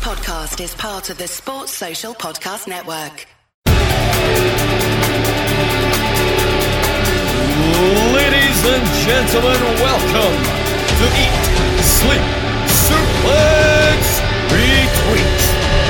podcast is part of the Sports Social Podcast Network. Ladies and gentlemen, welcome to Eat, Sleep, Suplex, Retweet.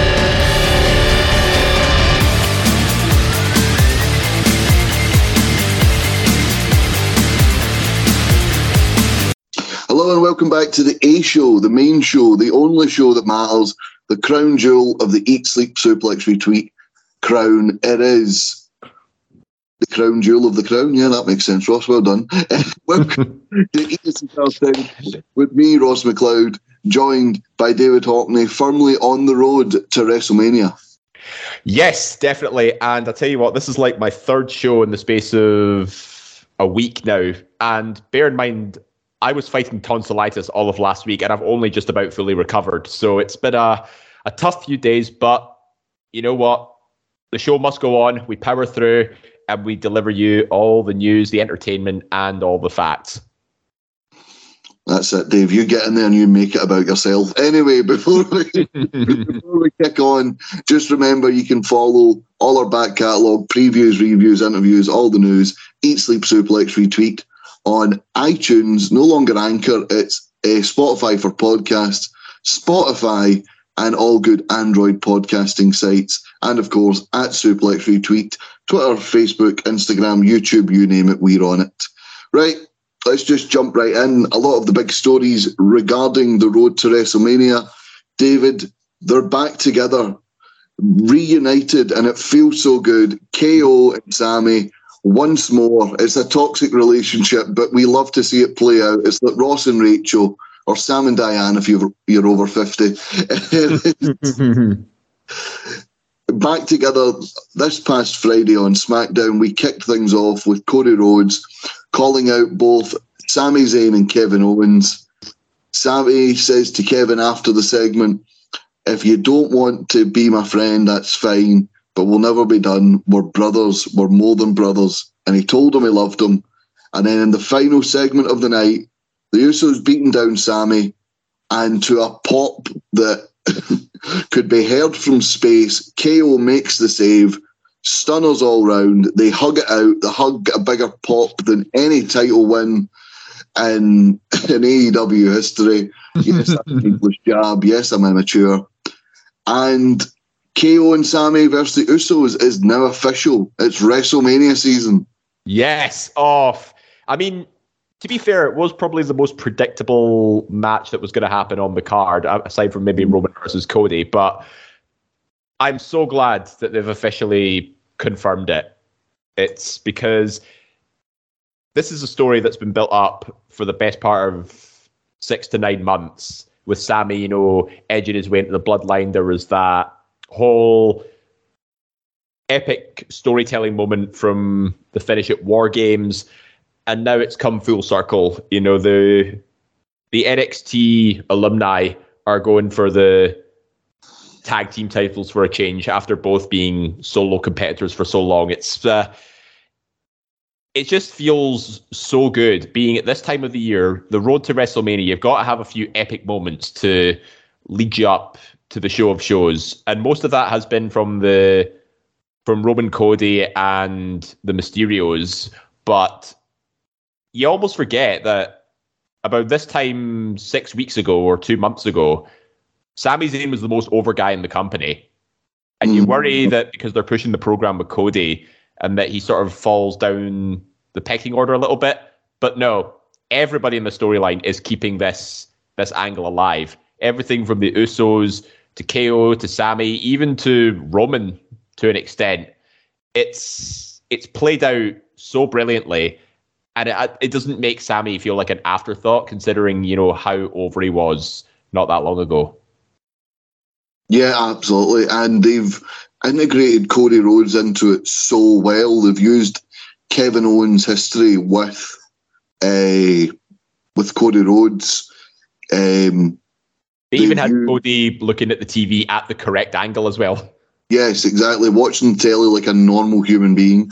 Hello and welcome back to the A Show, the main show, the only show that matters, the crown jewel of the Eat, Sleep, Suplex, Retweet crown. It is the crown jewel of the crown. Yeah, that makes sense, Ross. Well done. Welcome to Eat, Sleep, Suplex with me, Ross McLeod, joined by David Hockney, firmly on the road to WrestleMania. Yes, definitely. And I'll tell you what, this is like my third show in the space of a week now. And bear in mind, I was fighting tonsillitis all of last week, and I've only just about fully recovered. So it's been a tough few days, but you know what? The show must go on. We power through, and we deliver you all the news, the entertainment, and all the facts. That's it, Dave. You get in there and you make it about yourself. Anyway, before we kick on, just remember you can follow all our back catalogue, previews, reviews, interviews, all the news, Eat, Sleep, Suplex, Retweet on iTunes, no longer Anchor. It's Spotify for podcasts, Spotify, and all good Android podcasting sites. And of course, at Suplex Retweet, Twitter, Facebook, Instagram, YouTube, you name it, we're on it. Right, let's just jump right in. A lot of the big stories regarding the road to WrestleMania. David, they're back together, reunited, and it feels so good. KO and Sami, once more. It's a toxic relationship, but we love to see it play out. It's like Ross and Rachel, or Sam and Diane if you're over 50. Back together this past Friday on SmackDown, we kicked things off with Cody Rhodes calling out both Sami Zayn and Kevin Owens. Sami says to Kevin after the segment, "If you don't want to be my friend, that's fine, but we'll never be done. We're brothers. We're more than brothers." And he told him he loved him. And then in the final segment of the night, the Usos beating down Sami, and to a pop that could be heard from space, KO makes the save, stunners all round. They hug it out. The hug a bigger pop than any title win in AEW history. Yes, that's an English jab. Yes, I'm immature. And KO and Sami versus the Usos is now official. It's WrestleMania season. Yes, off. I mean, to be fair, it was probably the most predictable match that was going to happen on the card, aside from maybe Roman versus Cody. But I'm so glad that they've officially confirmed it. It's because this is a story that's been built up for the best part of 6 to 9 months, with Sami, edging his way into the bloodline. There was that whole epic storytelling moment from the finish at War Games, and now it's come full circle. The NXT alumni are going for the tag team titles for a change after both being solo competitors for so long. It just feels so good being at this time of the year, the road to WrestleMania. You've got to have a few epic moments to lead you up to the show of shows, and most of that has been from Roman, Cody, and the Mysterios. But you almost forget that about this time 6 weeks ago or 2 months ago, Sami Zayn was the most over guy in the company, and you worry that because they're pushing the program with Cody and that he sort of falls down the pecking order a little bit. But no, everybody in the storyline is keeping this angle alive. Everything from the Usos to KO to Sami, even to Roman to an extent. It's played out so brilliantly, and it doesn't make Sami feel like an afterthought, considering how over he was not that long ago. Yeah, absolutely. And they've integrated Cody Rhodes into it so well. They've used Kevin Owens' history with Cody Rhodes. They even had Cody looking at the TV at the correct angle as well. Yes, exactly. Watching telly like a normal human being.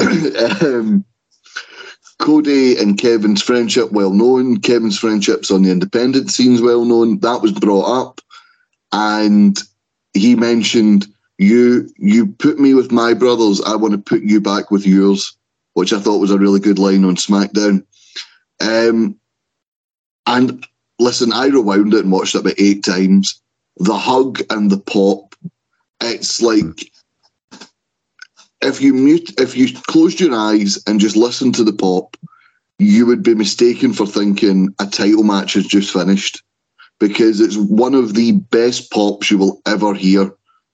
Cody and Kevin's friendship, well known. Kevin's friendships on the independent scene's well known. That was brought up. and he mentioned, you put me with my brothers, I want to put you back with yours, which I thought was a really good line on SmackDown. And listen, I rewound it and watched it about 8 times. The hug and the pop, it's like, if you closed your eyes and just listened to the pop, you would be mistaken for thinking a title match has just finished, because it's one of the best pops you will ever hear.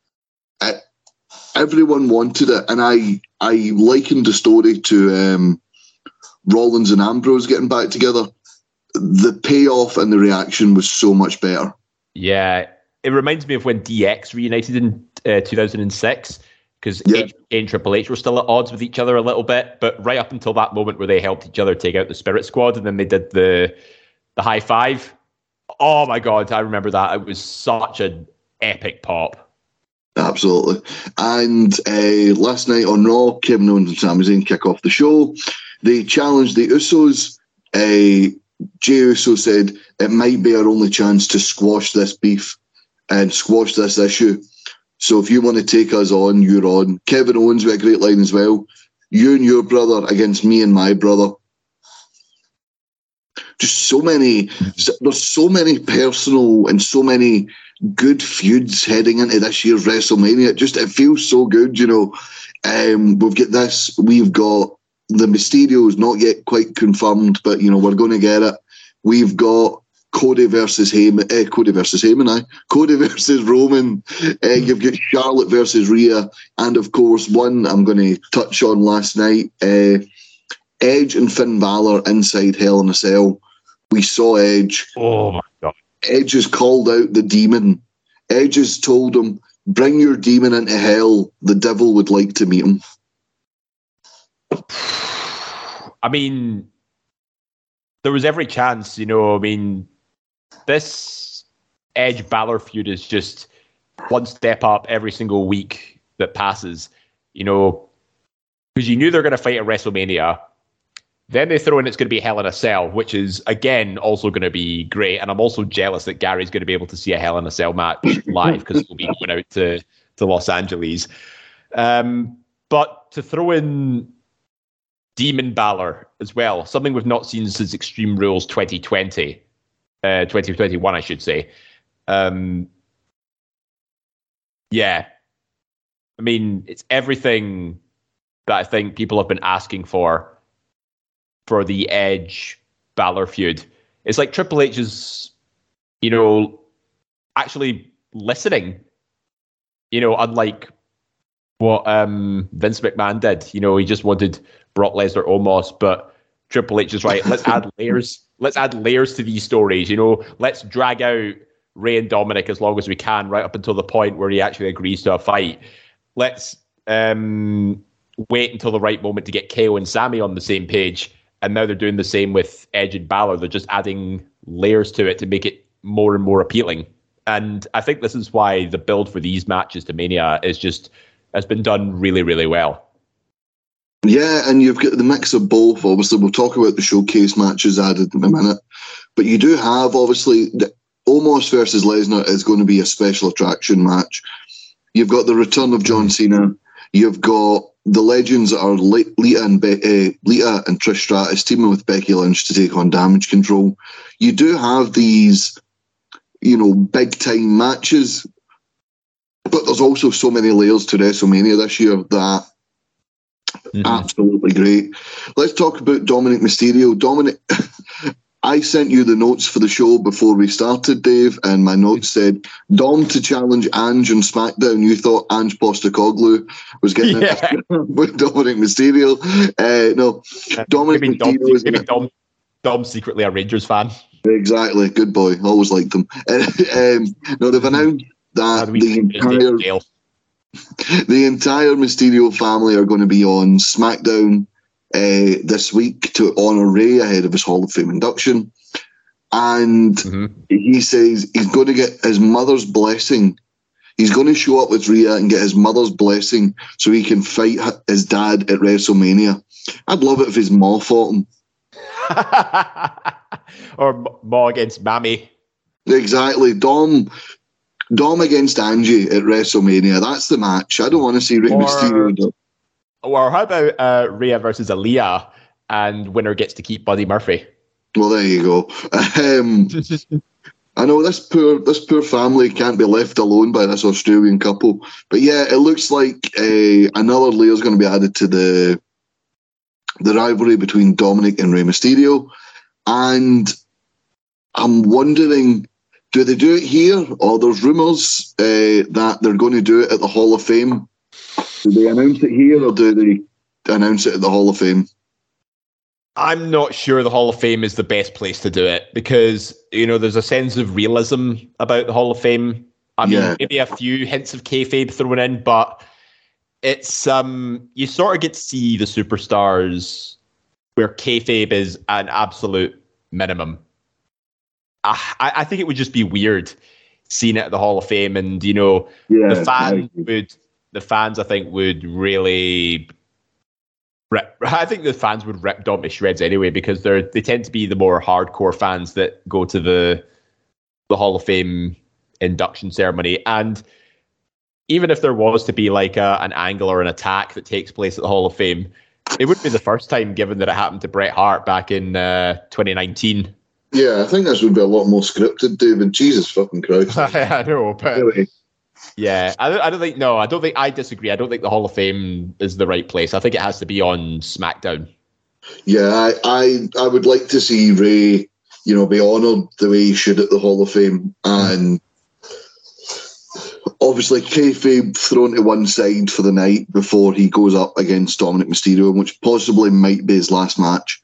Everyone wanted it, and I likened the story to Rollins and Ambrose getting back together. The payoff and the reaction was so much better. Yeah, it reminds me of when DX reunited in 2006, because AJ and Triple H were still at odds with each other a little bit, but right up until that moment where they helped each other take out the Spirit Squad, and then they did the high five. Oh my God, I remember that. It was such an epic pop. Absolutely. And last night on Raw, Kevin Owens and Sami Zayn kick off the show. They challenged the Usos. Jey Uso said it might be our only chance to squash this beef and squash this issue. So if you want to take us on, you're on. Kevin Owens with a great line as well. You and your brother against me and my brother. Just there's so many personal and so many good feuds heading into this year's WrestleMania. It feels so good, you know. We've got the Mysterios, not yet quite confirmed, but you know, we're going to get it. We've got Cody versus Roman. You've got Charlotte versus Rhea, and of course, one I'm going to touch on last night, Edge and Finn Balor inside Hell in a Cell. We saw Edge. Oh my God. Edge has called out the demon. Edge has told him, bring your demon into hell. The devil would like to meet him. I mean, there was every chance, you know. I mean, this Edge Balor feud is just one step up every single week that passes, you know, because you knew they're going to fight at WrestleMania. Then they throw in it's going to be Hell in a Cell, which is, again, also going to be great. And I'm also jealous that Gary's going to be able to see a Hell in a Cell match live, because we'll be going out to Los Angeles. But to throw in Demon Balor as well, something we've not seen since Extreme Rules 2021, I should say. Yeah. I mean, it's everything that I think people have been asking for the Edge Balor feud. It's like Triple H is, you know, actually listening, you know, unlike what Vince McMahon did. You know, he just wanted Brock Lesnar Omos, but Triple H is right. Let's add layers. Let's add layers to these stories. You know, let's drag out Rey and Dominic as long as we can, right up until the point where he actually agrees to a fight. Let's wait until the right moment to get KO and Sami on the same page. And now they're doing the same with Edge and Balor. They're just adding layers to it to make it more and more appealing. And I think this is why the build for these matches to Mania has been done really, really well. Yeah, and you've got the mix of both. Obviously, we'll talk about the showcase matches added in a minute. But you do have, obviously, the Omos versus Lesnar is going to be a special attraction match. You've got the return of John Cena. You've got the legends that are Lita and Trish Stratus teaming with Becky Lynch to take on Damage Control. You do have these, you know, big time matches, but there's also so many layers to WrestleMania this year that absolutely great. Let's talk about Dominic Mysterio. Dominic, I sent you the notes for the show before we started, Dave, and my notes said Dom to challenge Ange on SmackDown. You thought Ange Postecoglou was getting it with Dominic Mysterio. No, Dominic Mysterio. Dom's secretly a Rangers fan. Exactly, good boy. Always liked them. No, they've announced that the entire Mysterio family are going to be on SmackDown this week to honour Rey ahead of his Hall of Fame induction. And he says he's going to get his mother's blessing. He's going to show up with Rhea and get his mother's blessing so he can fight his dad at WrestleMania. I'd love it if his ma fought him. Or Ma against Mammy. Exactly. Dom, Dom against Angie at WrestleMania. That's the match. I don't want to see Rey Mysterio. Or how about Rhea versus Aaliyah, and winner gets to keep Buddy Murphy? Well, there you go. I know this poor family can't be left alone by this Australian couple. But yeah, it looks like another layer's going to be added to the rivalry between Dominic and Rey Mysterio. And I'm wondering, do they do it here? Or there's rumours that they're going to do it at the Hall of Fame. Do they announce it here, or do they announce it at the Hall of Fame? I'm not sure the Hall of Fame is the best place to do it because, there's a sense of realism about the Hall of Fame. I mean, maybe a few hints of kayfabe thrown in, but it's you sort of get to see the superstars where kayfabe is an absolute minimum. I think it would just be weird seeing it at the Hall of Fame, and the fans I think would really. I think the fans would rip Dom to shreds anyway because they tend to be the more hardcore fans that go to the Hall of Fame induction ceremony. And even if there was to be like an angle or an attack that takes place at the Hall of Fame, it wouldn't be the first time, given that it happened to Bret Hart back in 2019. Yeah, I think this would be a lot more scripted, David. Jesus fucking Christ. I know, but really? Yeah, I don't think. I disagree. I don't think the Hall of Fame is the right place. I think it has to be on SmackDown. Yeah, I would like to see Rey, be honoured the way he should at the Hall of Fame, and obviously kayfabe thrown to one side for the night before he goes up against Dominic Mysterio, which possibly might be his last match.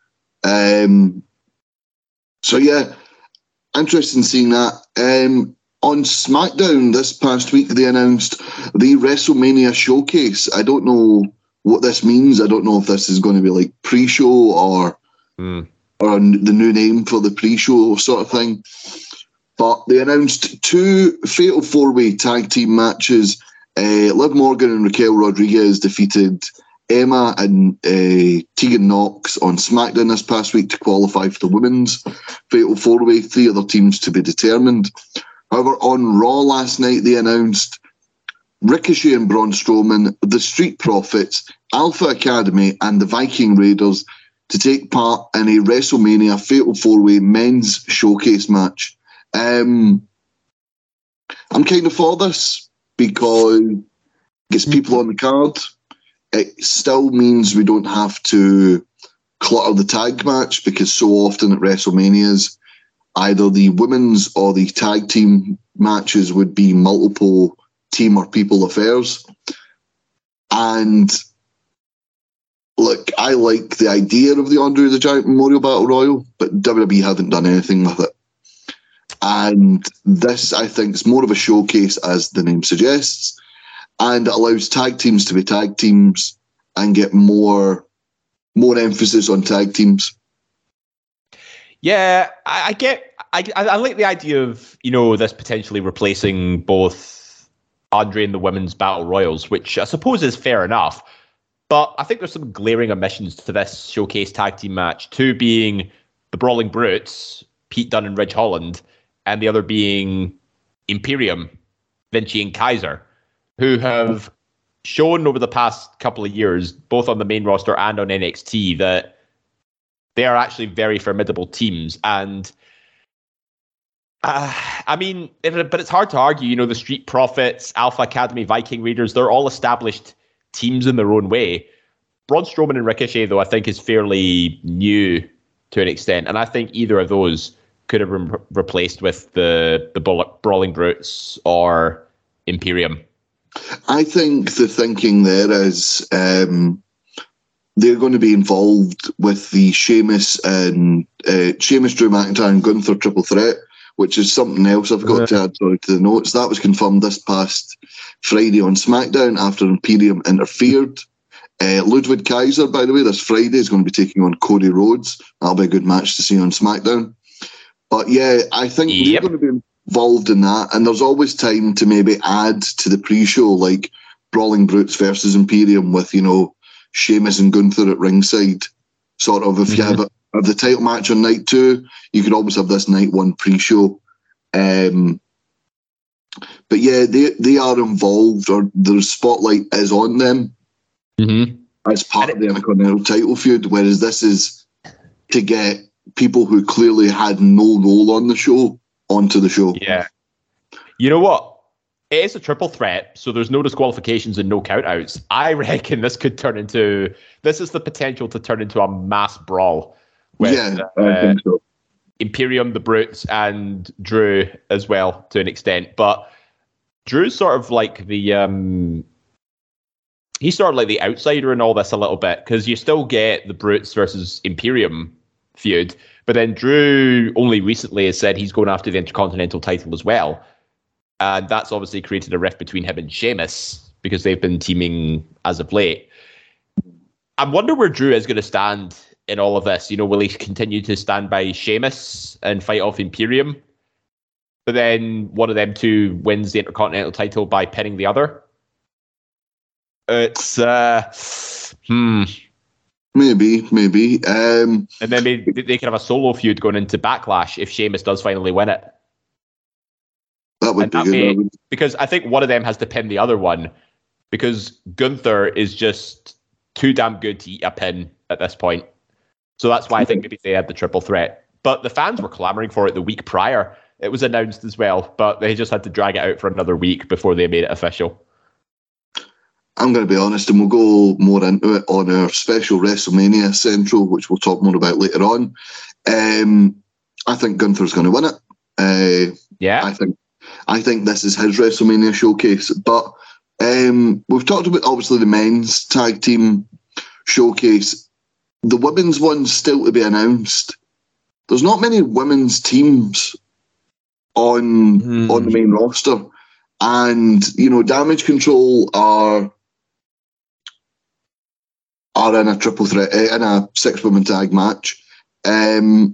So yeah, interested in seeing that. On SmackDown this past week, they announced the WrestleMania Showcase. I don't know what this means. I don't know if this is going to be like pre-show or the new name for the pre-show sort of thing. But they announced 2 Fatal 4-Way tag team matches. Liv Morgan and Raquel Rodriguez defeated Emma and Tegan Knox on SmackDown this past week to qualify for the women's Fatal 4-Way. 3 other teams to be determined. However, on Raw last night, they announced Ricochet and Braun Strowman, the Street Profits, Alpha Academy, and the Viking Raiders to take part in a WrestleMania Fatal 4-Way men's showcase match. I'm kind of for this because it gets people on the card. It still means we don't have to clutter the tag match because so often at WrestleManias, either the women's or the tag team matches would be multiple team or people affairs. And look, I like the idea of the Andre the Giant Memorial Battle Royal, but WWE haven't done anything with it. And this, I think, is more of a showcase, as the name suggests, and it allows tag teams to be tag teams and get more emphasis on tag teams. Yeah, I like the idea of, this potentially replacing both Andre and the women's battle royals, which I suppose is fair enough. But I think there's some glaring omissions to this showcase tag team match. 2 being the Brawling Brutes, Pete Dunne and Ridge Holland, and the other being Imperium, Vinci and Kaiser, who have shown over the past couple of years, both on the main roster and on NXT, that they are actually very formidable teams. And but it's hard to argue, the Street Profits, Alpha Academy, Viking Raiders, they're all established teams in their own way. Braun Strowman and Ricochet, though, I think is fairly new to an extent. And I think either of those could have been replaced with the Brawling Brutes or Imperium. I think the thinking there is they're going to be involved with the Sheamus, Drew McIntyre and Gunther triple threat, which is something else I've got to add to the notes. That was confirmed this past Friday on SmackDown after Imperium interfered. Ludwig Kaiser, by the way, this Friday is going to be taking on Cody Rhodes. That'll be a good match to see on SmackDown. But yeah, I think they're going to be involved in that, and there's always time to maybe add to the pre-show, like Brawling Brutes versus Imperium with, Sheamus and Gunther at ringside. Sort of, if you have the title match on night 2, you could always have this night 1 pre-show. But yeah, they are involved, or the spotlight is on them as part of the Intercontinental title feud, whereas this is to get people who clearly had no role on the show onto the show. Yeah. You know what? It is a triple threat, so there's no disqualifications and no countouts. I reckon this is the potential to turn into a mass brawl with I think so. Imperium, the Brutes, and Drew as well to an extent. But Drew's sort of like the he's sort of like the outsider in all this a little bit, because you still get the Brutes versus Imperium feud, but then Drew only recently has said he's going after the Intercontinental title as well. And that's obviously created a rift between him and Sheamus, because they've been teaming as of late. I wonder where Drew is going to stand in all of this. You know, will he continue to stand by Sheamus and fight off Imperium? But then one of them two wins the Intercontinental title by pinning the other? It's, Maybe. And then maybe they can have a solo feud going into Backlash if Sheamus does finally win it. That would be good. Because I think one of them has to pin the other one, because Gunther is just too damn good to eat a pin at this point. So that's why I think maybe they had the triple threat. But the fans were clamoring for it the week prior. It was announced as well, but they just had to drag it out for another week before they made it official. I'm going to be honest, and we'll go more into it on our special WrestleMania Central, which we'll talk more about later on. I think Gunther's going to win it. I think this is his WrestleMania showcase. But we've talked about, obviously, the men's tag team showcase. The women's one's still to be announced. There's not many women's teams on the main roster. And, you know, Damage Control are in a triple threat, in a 6-woman tag match. And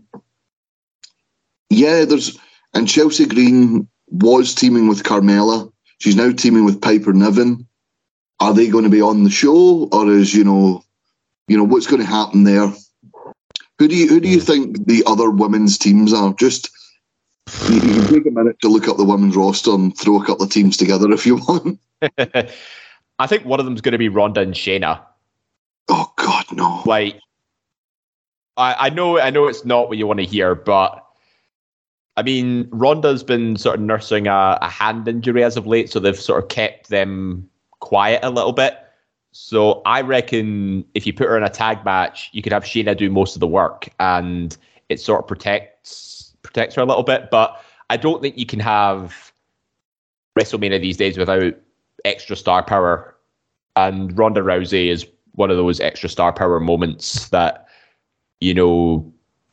Chelsea Green was teaming with Carmella. She's now teaming with Piper Niven. Are they going to be on the show, or is, you know, what's going to happen there? Who do you think the other women's teams are? Just, you can take a minute to look up the women's roster and throw a couple of teams together if you want. I think one of them's going to be Ronda and Shayna. Oh God, no! Like, I know it's not what you want to hear, but I mean, Ronda's been sort of nursing a hand injury as of late, so they've sort of kept them quiet a little bit. So I reckon if you put her in a tag match, you could have Shayna do most of the work, and it sort of protects her a little bit. But I don't think you can have WrestleMania these days without extra star power, and Ronda Rousey is one of those extra star power moments that, you know,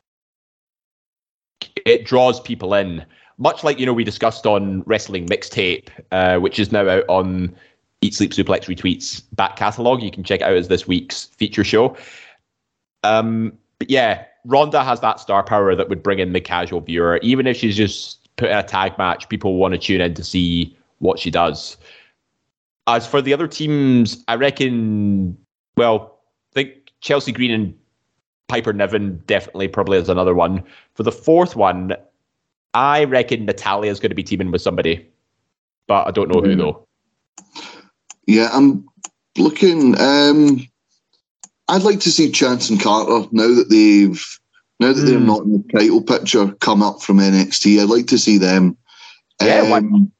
it draws people in. Much like, you know, we discussed on Wrestling Mixtape, which is now out on Eat Sleep Suplex Retweets back catalogue. You can check it out as this week's feature show. But yeah, Ronda has that star power that would bring in the casual viewer. Even if she's just put in a tag match, people want to tune in to see what she does. As for the other teams, I reckon, well, I think Chelsea Green and Piper Niven definitely probably is another one. For the fourth one, I reckon Natalya is going to be teaming with somebody, but I don't know who though. Yeah, I'm looking. I'd like to see Chance and Carter now that they're not in the title picture come up from NXT. I'd like to see them. Yeah,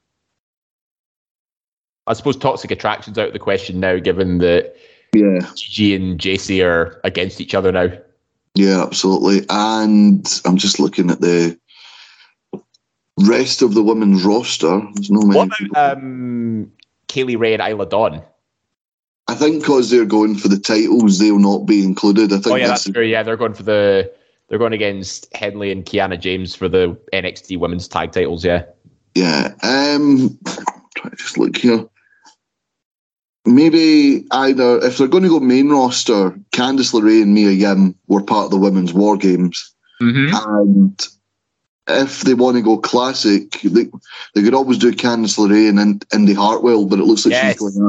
I suppose Toxic Attraction's out of the question now, given that Gigi and JC are against each other now. Yeah, absolutely. And I'm just looking at the rest of the women's roster. There's no many. What about Kaylee Ray and Isla Dawn? I think because they're going for the titles, they'll not be included. I think. Oh yeah, that's true. Yeah, they're going against Henley and Kiana James for the NXT Women's Tag Titles. Yeah. Yeah. Try to just look here. Maybe either, if they're going to go main roster, Candice LeRae and Mia Yim were part of the Women's War Games. And if they want to go classic, they could always do Candice LeRae and Indy Hartwell, but it looks like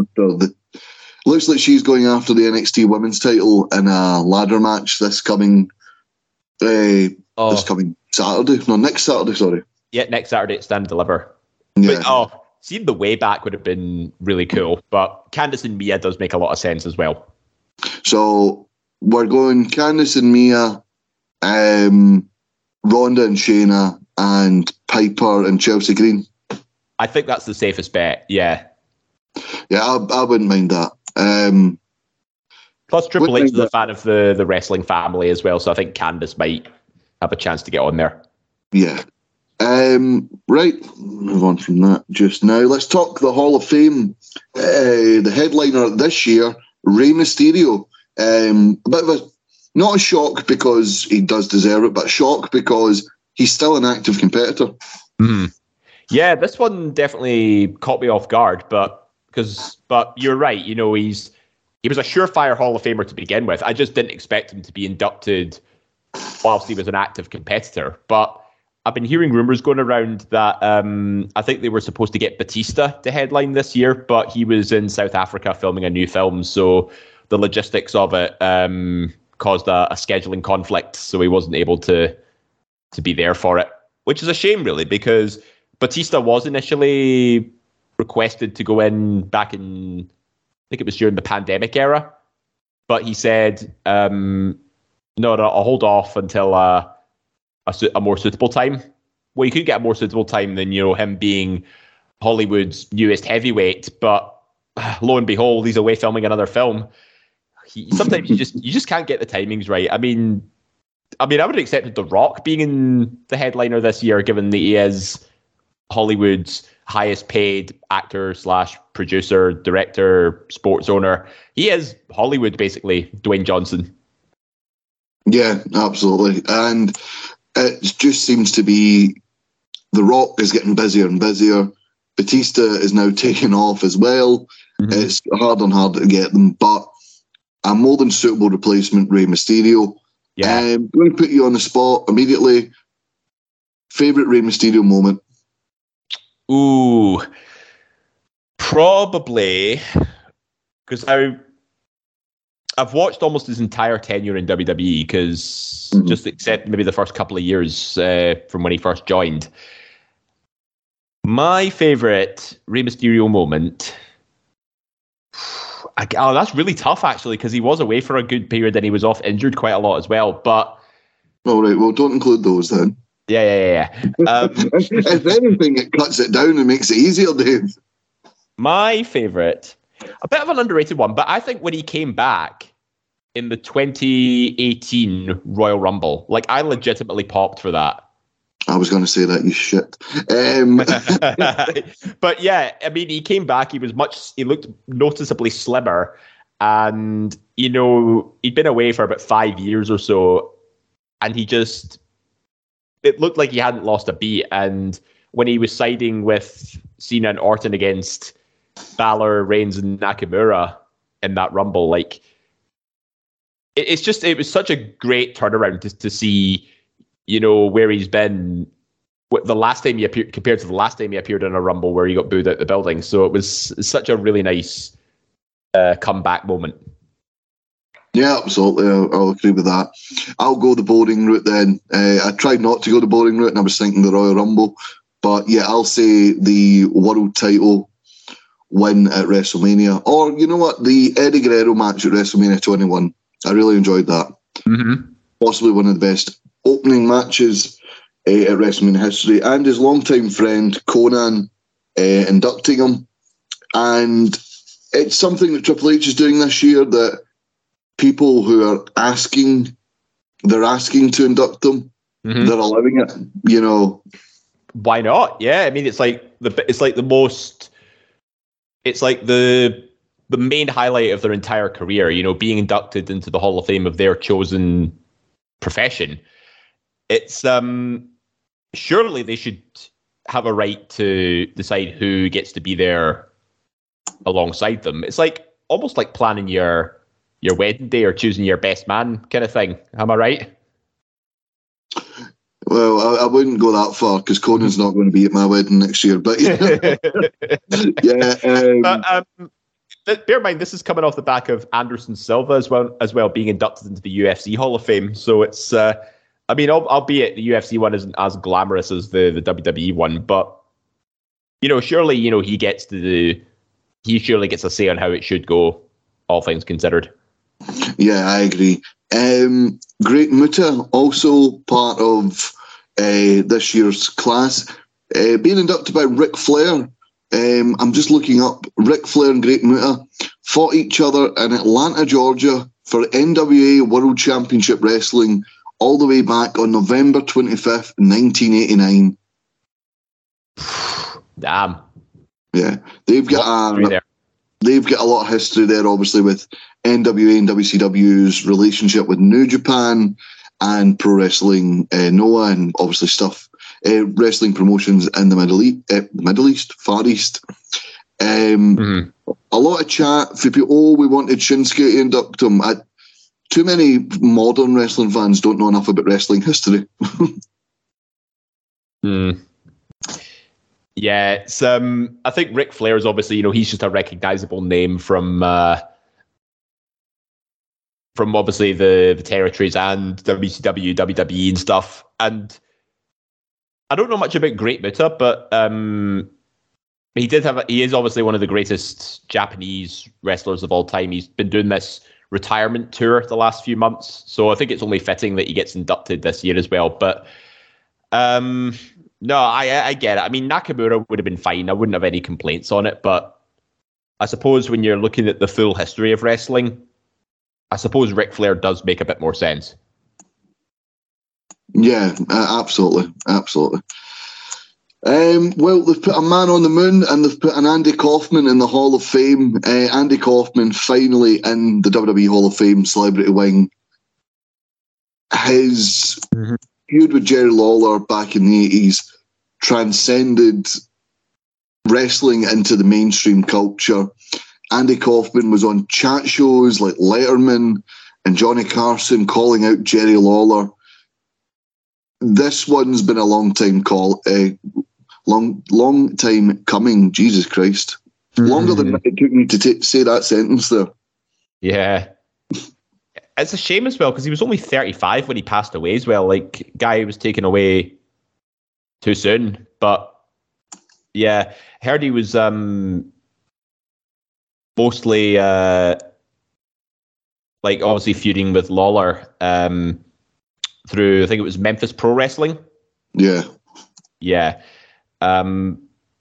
she's going after the NXT Women's title in a ladder match this coming Saturday. No, next Saturday, sorry. Yeah, next Saturday at Stand and Deliver. Yeah. But, seeing the way back would have been really cool. But Candice and Mia does make a lot of sense as well. So we're going Candice and Mia, Ronda and Shayna, and Piper and Chelsea Green. I think that's the safest bet. Yeah. Yeah, I wouldn't mind that. Plus, Triple H is a fan of the wrestling family as well, so I think Candice might have a chance to get on there. Yeah. Right, move on from that just now. Let's talk the Hall of Fame. The headliner this year, Rey Mysterio. A bit of a, not a shock because he does deserve it, but a shock because he's still an active competitor. Mm. Yeah, this one definitely caught me off guard, but you're right. You know, he was a surefire Hall of Famer to begin with. I just didn't expect him to be inducted whilst he was an active competitor. But I've been hearing rumors going around that I think they were supposed to get Batista to headline this year, but he was in South Africa filming a new film, so the logistics of it caused a scheduling conflict, so he wasn't able to be there for it, which is a shame, really, because Batista was initially requested to go in back in, I think it was during the pandemic era, but he said, no, I'll hold off until a more suitable time. Well, you could get a more suitable time than, you know, him being Hollywood's newest heavyweight, but lo and behold, he's away filming another film. Sometimes you just can't get the timings right. I mean, I would have accepted The Rock being in the headliner this year, given that he is Hollywood's highest paid actor / producer, director, sports owner. He is Hollywood, basically, Dwayne Johnson. Yeah, absolutely. And it just seems to be The Rock is getting busier and busier. Batista is now taking off as well. Mm-hmm. It's harder and harder to get them, but a more than suitable replacement, Rey Mysterio. Yeah. I'm going to put you on the spot immediately. Favourite Rey Mysterio moment? Ooh, probably, because I've watched almost his entire tenure in WWE, because just except maybe the first couple of years from when he first joined. My favourite Rey Mysterio moment, that's really tough, actually, because he was away for a good period and he was off injured quite a lot as well. But all right, well, don't include those then. Yeah. If anything, it cuts it down and makes it easier, Dave. My favourite, a bit of an underrated one, but I think when he came back in the 2018 Royal Rumble, like, I legitimately popped for that. I was going to say that, you shit. But yeah, I mean, he came back. He looked noticeably slimmer, and, you know, he'd been away for about 5 years or so, and it looked like he hadn't lost a beat. And when he was siding with Cena and Orton against Balor, Reigns, and Nakamura in that Rumble, like, it was such a great turnaround to see, you know, where he's been the last time he appeared compared to the last time he appeared in a Rumble where he got booed out the building. So it was such a really nice comeback moment. Yeah, absolutely. I'll agree with that. I'll go the boring route then. I tried not to go the boring route, and I was thinking the Royal Rumble. But yeah, I'll say the world title win at WrestleMania. Or, you know what, the Eddie Guerrero match at WrestleMania 21. I really enjoyed that. Mm-hmm. Possibly one of the best opening matches at WrestleMania history. And his longtime friend, Conan, inducting him. And it's something that Triple H is doing this year, that people who are asking to induct them, they're allowing it, you know. Why not? Yeah, I mean, it's like the main highlight of their entire career, you know, being inducted into the Hall of Fame of their chosen profession. It's surely they should have a right to decide who gets to be there alongside them. It's like almost like planning your wedding day or choosing your best man kind of thing. Am I right? Well, I wouldn't go that far because Conan's not going to be at my wedding next year. But yeah, but bear in mind, this is coming off the back of Anderson Silva as well being inducted into the UFC Hall of Fame. So it's, albeit the UFC one isn't as glamorous as the WWE one, but surely, he surely gets a say on how it should go, all things considered. Yeah, I agree. Great Muta, also part of this year's class, being inducted by Ric Flair. I'm just looking up. Ric Flair and Great Muta fought each other in Atlanta, Georgia for NWA World Championship Wrestling all the way back on November 25th, 1989. Damn. Yeah, they've got a lot of history there, obviously, with NWA and WCW's relationship with New Japan and Pro Wrestling Noah, and obviously stuff, wrestling promotions in the Middle East, Far East. A lot of chat for people. Oh, we wanted Shinsuke to induct him. Too many modern wrestling fans don't know enough about wrestling history. Yeah, it's I think Ric Flair is obviously, he's just a recognizable name from obviously the territories and WCW, WWE and stuff. And I don't know much about Great Muta, but he is obviously one of the greatest Japanese wrestlers of all time. He's been doing this retirement tour the last few months, so I think it's only fitting that he gets inducted this year as well. But no, I get it. I mean, Nakamura would have been fine. I wouldn't have any complaints on it. But I suppose when you're looking at the full history of wrestling, I suppose Ric Flair does make a bit more sense. Yeah, absolutely. Well, they've put a man on the moon and they've put an Andy Kaufman in the Hall of Fame. Andy Kaufman finally in the WWE Hall of Fame celebrity wing. His feud with Jerry Lawler back in the 80s transcended wrestling into the mainstream culture. Andy Kaufman was on chat shows like Letterman and Johnny Carson calling out Jerry Lawler. This one's been a long time coming. Jesus Christ. Longer than it took me to say that sentence there. Yeah. It's a shame as well, because he was only 35 when he passed away as well. Like, guy was taken away too soon. But, yeah, heard he was mostly, obviously feuding with Lawler through, I think it was Memphis Pro Wrestling. Yeah. Yeah. But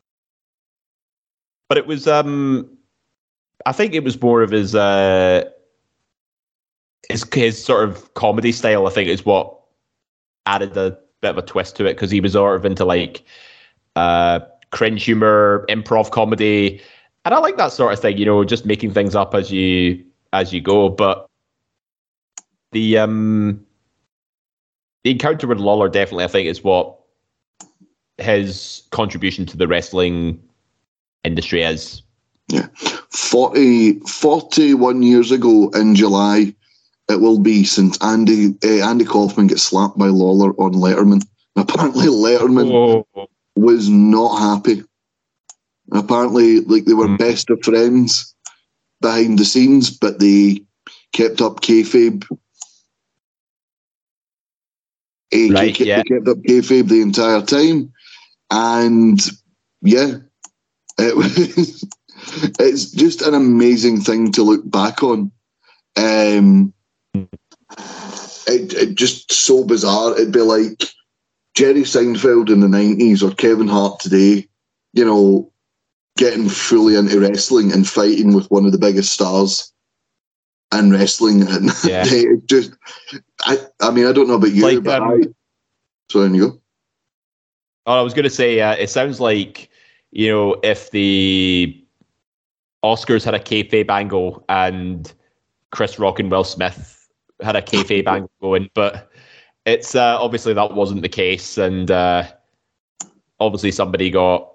it was, I think it was more of his sort of comedy style, I think, is what added a bit of a twist to it, because he was sort of into cringe humor, improv comedy, and I like that sort of thing, just making things up as you go. But the encounter with Lawler definitely, I think, is what his contribution to the wrestling industry is. Yeah, 41 years ago in July. It will be since Andy Kaufman gets slapped by Lawler on Letterman. Apparently, Letterman was not happy. Apparently, they were best of friends behind the scenes, but they kept up kayfabe. They kept up kayfabe the entire time, and yeah, it's just an amazing thing to look back on. It just so bizarre. It'd be like Jerry Seinfeld in the 90s or Kevin Hart today, getting fully into wrestling and fighting with one of the biggest stars in wrestling. And it just, I mean, I don't know about you, but so there you go. Oh, I was going to say, it sounds like, if the Oscars had a kayfabe angle and Chris Rock and Will Smith had a kayfabe angle going, but it's obviously that wasn't the case, and obviously somebody got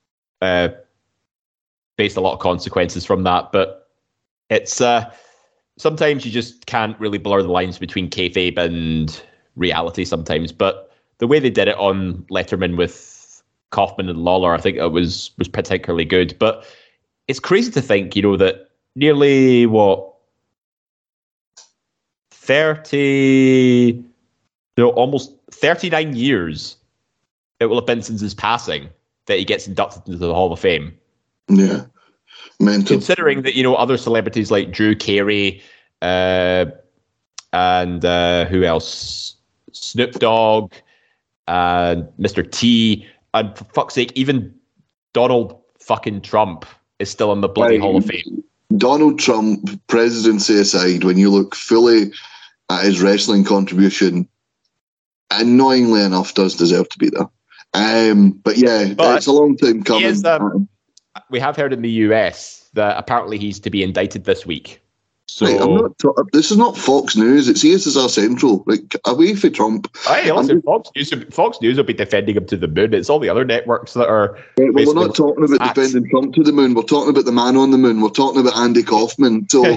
faced a lot of consequences from that. But it's sometimes you just can't really blur the lines between kayfabe and reality sometimes. But the way they did it on Letterman with Kaufman and Lawler, I think it was particularly good. But it's crazy to think, that nearly almost 39 years it will have been since his passing. that he gets inducted into the Hall of Fame. Yeah. Mental. Considering that, other celebrities like Drew Carey and who else? Snoop Dogg and Mr. T, and for fuck's sake, even Donald fucking Trump is still in the bloody Hall of Fame. Donald Trump, presidency aside, when you look fully at his wrestling contribution, annoyingly enough, does deserve to be there. But it's a long time coming. We have heard in the US that apparently he's to be indicted this week. So right, this is not Fox News. It's CSSR Central. Like, away for Trump. Hey, listen, Fox News will be defending him to the moon. It's all the other networks that are. Right, well, we're not talking about defending Trump to the moon. We're talking about the man on the moon. We're talking about Andy Kaufman. So,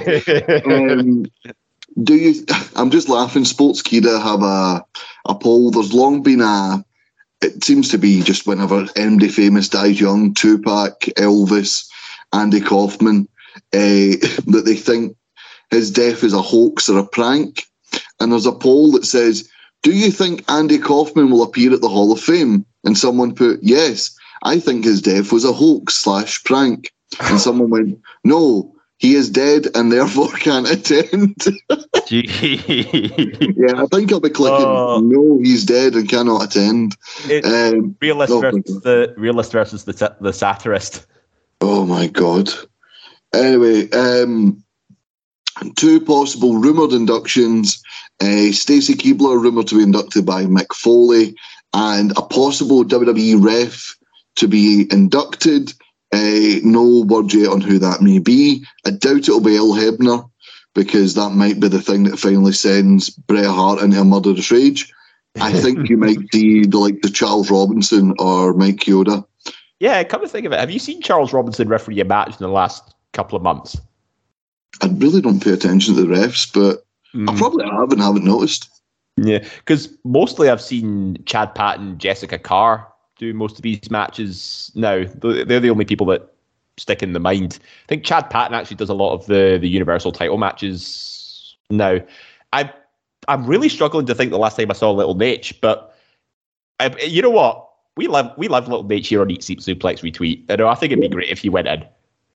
I'm just laughing. Sportskeeda have a poll. There's long been it seems to be just whenever MD Famous dies young, Tupac, Elvis, Andy Kaufman, that they think his death is a hoax or a prank. And there's a poll that says, do you think Andy Kaufman will appear at the Hall of Fame? And someone put, yes, I think his death was a hoax/prank. And someone went, no, he is dead and therefore can't attend. Yeah, I think I'll be clicking, no, he's dead and cannot attend. Realist versus the satirist. Oh my God. Anyway, two possible rumoured inductions. Stacy Keibler rumoured to be inducted by Mick Foley, and a possible WWE ref to be inducted. No word yet on who that may be. I doubt it'll be Earl Hebner, because that might be the thing that finally sends Bret Hart into a murderous rage. I think you might see the Charles Robinson or Mike Chioda. Yeah, come to think of it, have you seen Charles Robinson referee a match in the last couple of months? I really don't pay attention to the refs, but I probably haven't noticed. Yeah, because mostly I've seen Chad Patton, Jessica Carr do most of these matches now. They're the only people that stick in the mind. I think Chad Patton actually does a lot of the Universal title matches now. I'm really struggling to think the last time I saw Little Nate, but you know what? We love Little Nate here on Eat Sleep Suplex Retweet. I think it'd be great if he went in.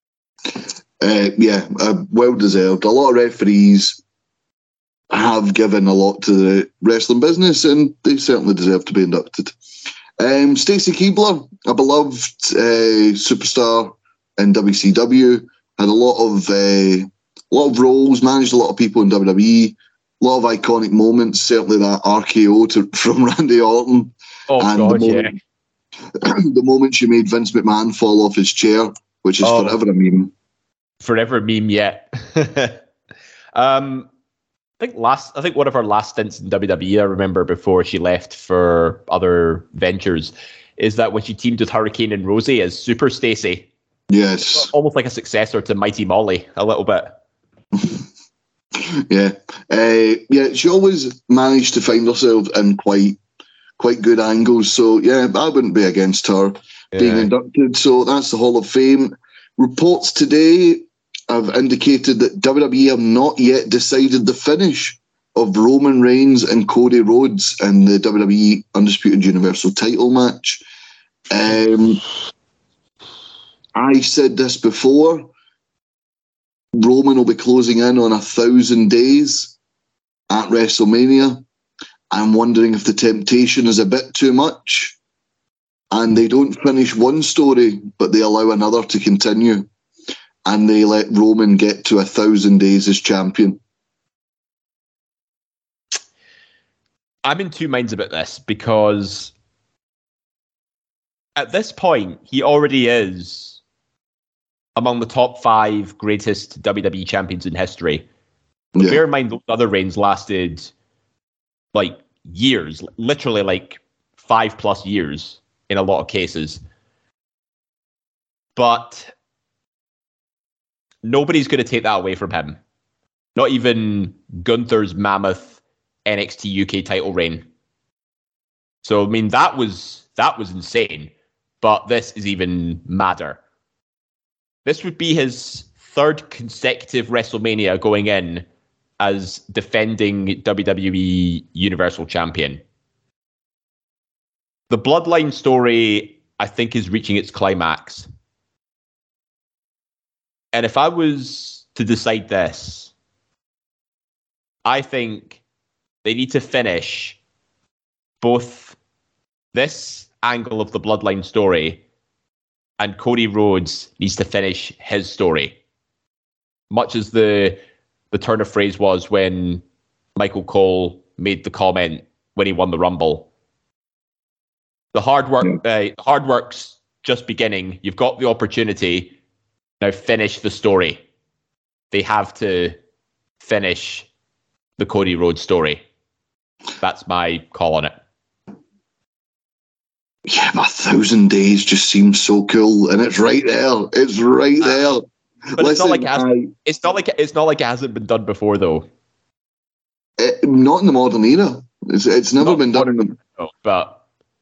Well deserved. A lot of referees have given a lot to the wrestling business, and they certainly deserve to be inducted. Stacy Keibler, a beloved superstar in WCW, had a lot of roles, managed a lot of people in WWE, a lot of iconic moments. Certainly that RKO from Randy Orton. Oh God, the moment she made Vince McMahon fall off his chair, which is forever a meme. Forever meme, yet. I think one of her last stints in WWE, I remember before she left for other ventures, is that when she teamed with Hurricane and Rosie as Super Stacy. Yes. Almost like a successor to Mighty Molly, a little bit. Yeah. She always managed to find herself in quite good angles. So, yeah, I wouldn't be against her being inducted. So that's the Hall of Fame. Reports today have indicated that WWE have not yet decided the finish of Roman Reigns and Cody Rhodes in the WWE Undisputed Universal title match. I said this before. Roman will be closing in on 1,000 days at WrestleMania. I'm wondering if the temptation is a bit too much and they don't finish one story, but they allow another to continue, and they let Roman get to 1,000 days as champion. I'm in two minds about this, because at this point, he already is among the top 5 greatest WWE champions in history. Yeah. Bear in mind, those other reigns lasted years, literally 5+ years in a lot of cases. But nobody's going to take that away from him. Not even Gunther's mammoth NXT UK title reign. So, I mean, that was insane. But this is even madder. This would be his 3rd consecutive WrestleMania going in as defending WWE Universal Champion. The Bloodline story I think, is reaching its climax. And if I was to decide this, I think they need to finish both this angle of the Bloodline story and Cody Rhodes needs to finish his story. Much as the turn of phrase was when Michael Cole made the comment when he won the Rumble. The hard work's just beginning. You've got the opportunity. Now finish the story. They have to finish the Cody Rhodes story. That's my call on it. Yeah, 1,000 days just seems so cool, and it's right there. It's right there. But it's not like it hasn't been done before, though. Not in the modern era. It's never been done. But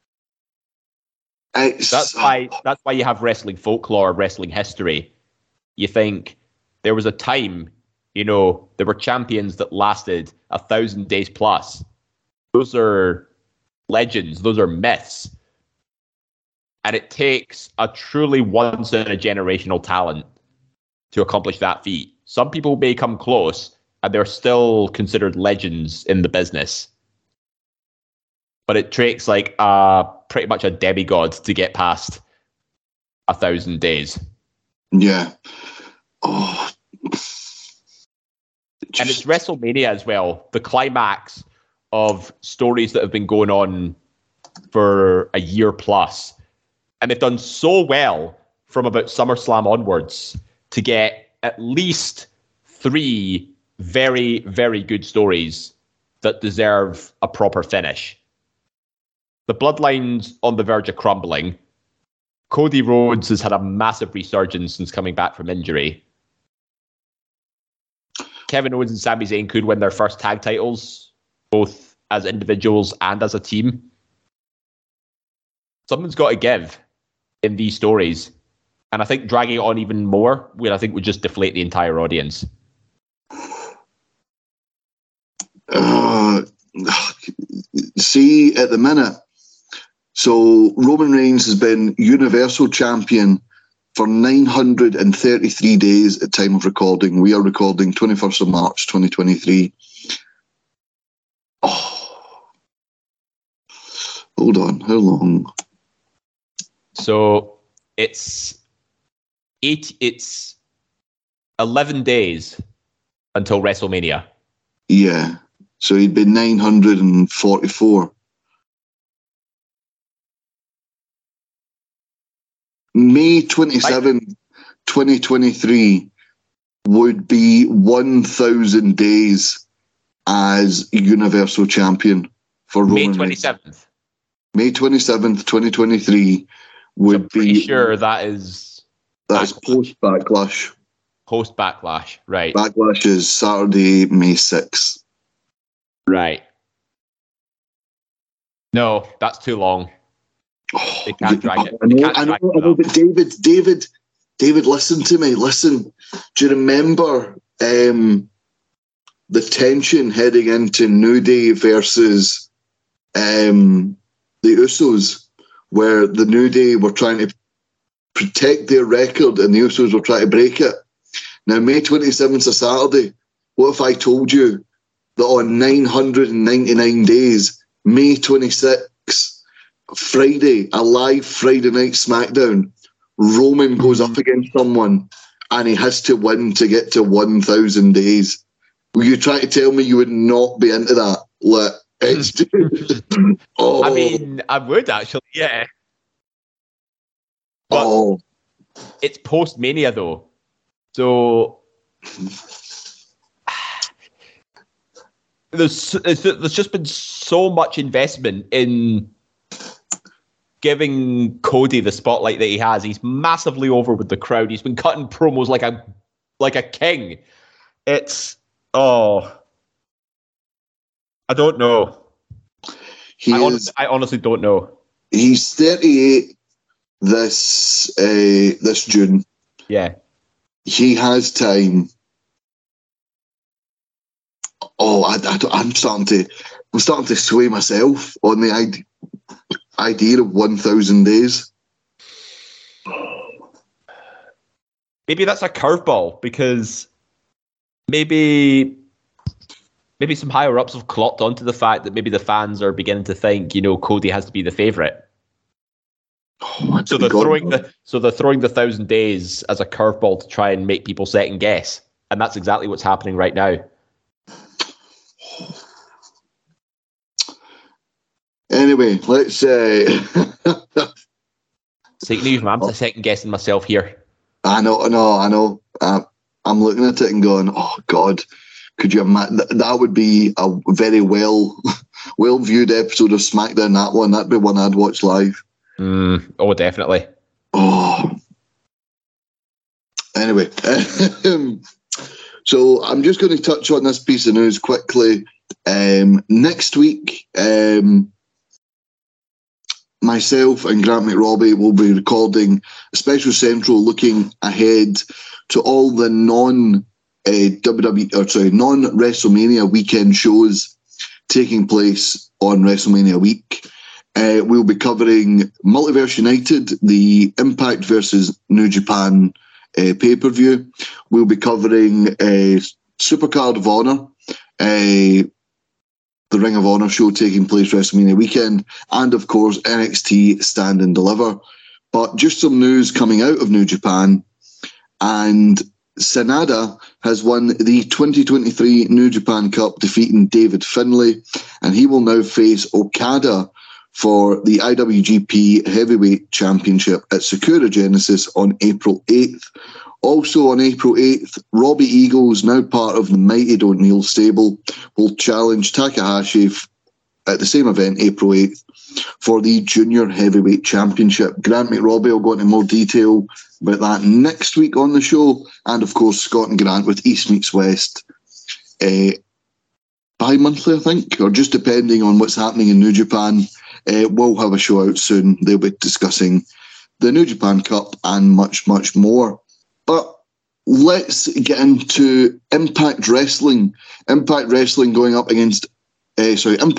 that's why you have wrestling folklore, wrestling history. You think there was a time, there were champions that lasted 1,000 days plus. Those are legends. Those are myths. And it takes a truly once-in-a-generational talent to accomplish that feat. Some people may come close, and they're still considered legends in the business. But it takes pretty much a demigod to get past 1,000 days. Yeah. Oh. And it's WrestleMania as well. The climax of stories that have been going on for a year plus. And they've done so well from about SummerSlam onwards to get at least 3 very, very good stories that deserve a proper finish. The Bloodline's on the verge of crumbling. Cody Rhodes has had a massive resurgence since coming back from injury. Kevin Owens and Sami Zayn could win their first tag titles, both as individuals and as a team. Something's got to give in these stories. And I think dragging it on even more would just deflate the entire audience. See, at the minute, so Roman Reigns has been Universal Champion for 933 days at time of recording. We are recording 21st of March, 2023. Oh. Hold on, how long? So it's 11 days until WrestleMania. Yeah. So he'd been 944. May 27th, 2023 would be 1,000 days as Universal Champion for Roman Reigns. May 27th, 2023 would be... sure that is... That is post-Backlash. Post-Backlash, right. Backlash is Saturday, May 6th. Right. No, that's too long. They can't drag it. I know, but David, listen to me. Listen. Do you remember the tension heading into New Day versus the Usos, where the New Day were trying to protect their record and the Usos were trying to break it? Now, May 27th is a Saturday. What if I told you that on 999 days, May 26th, Friday, a live Friday night SmackDown, Roman goes up against someone and he has to win to get to 1,000 days? Will you try to tell me you would not be into that? It's I mean, I would actually, yeah. But it's post-Mania, though. So there's just been so much investment in giving Cody the spotlight that he has. He's massively over with the crowd. He's been cutting promos like a king. It's I don't know. I honestly don't know. He's 38 this June. Yeah. He has time. I'm starting to sway myself on the idea of 1,000 days. maybe that's a curveball because maybe some higher ups have clocked onto the fact that maybe the fans are beginning to think, Cody has to be the favourite. So they're throwing the 1,000 days as a curveball to try and make people second guess, and that's exactly what's happening right now. Anyway, let's say. I'm second guessing myself here. I know. I'm looking at it and going, oh God, could you imagine? That would be a very well viewed episode of SmackDown. That one, that'd be one I'd watch live. Oh, definitely. Oh. Anyway, so I'm just going to touch on this piece of news quickly. Next week, myself and Grant McRobbie will be recording a special central looking ahead to all the non-WrestleMania weekend shows taking place on WrestleMania week. We'll be covering Multiverse United, the Impact versus New Japan pay-per-view. We'll be covering Supercard of Honor, the Ring of Honor show taking place WrestleMania weekend, and of course NXT Stand and Deliver. But just some news coming out of New Japan, and Sanada has won the 2023 New Japan Cup, defeating David Finlay, and he will now face Okada for the IWGP Heavyweight Championship at Sakura Genesis on April 8th. Also on April 8th, Robbie Eagles, now part of the Mighty Don't Kneel stable, will challenge Takahashi at the same event, April 8th, for the Junior Heavyweight Championship. Grant McRobbie will go into more detail about that next week on the show. And of course, Scott and Grant with East Meets West bi-monthly, I think, or just depending on what's happening in New Japan. We'll have a show out soon. They'll be discussing the New Japan Cup and much, much more. But let's get into Impact Wrestling. Impact Wrestling are going up against New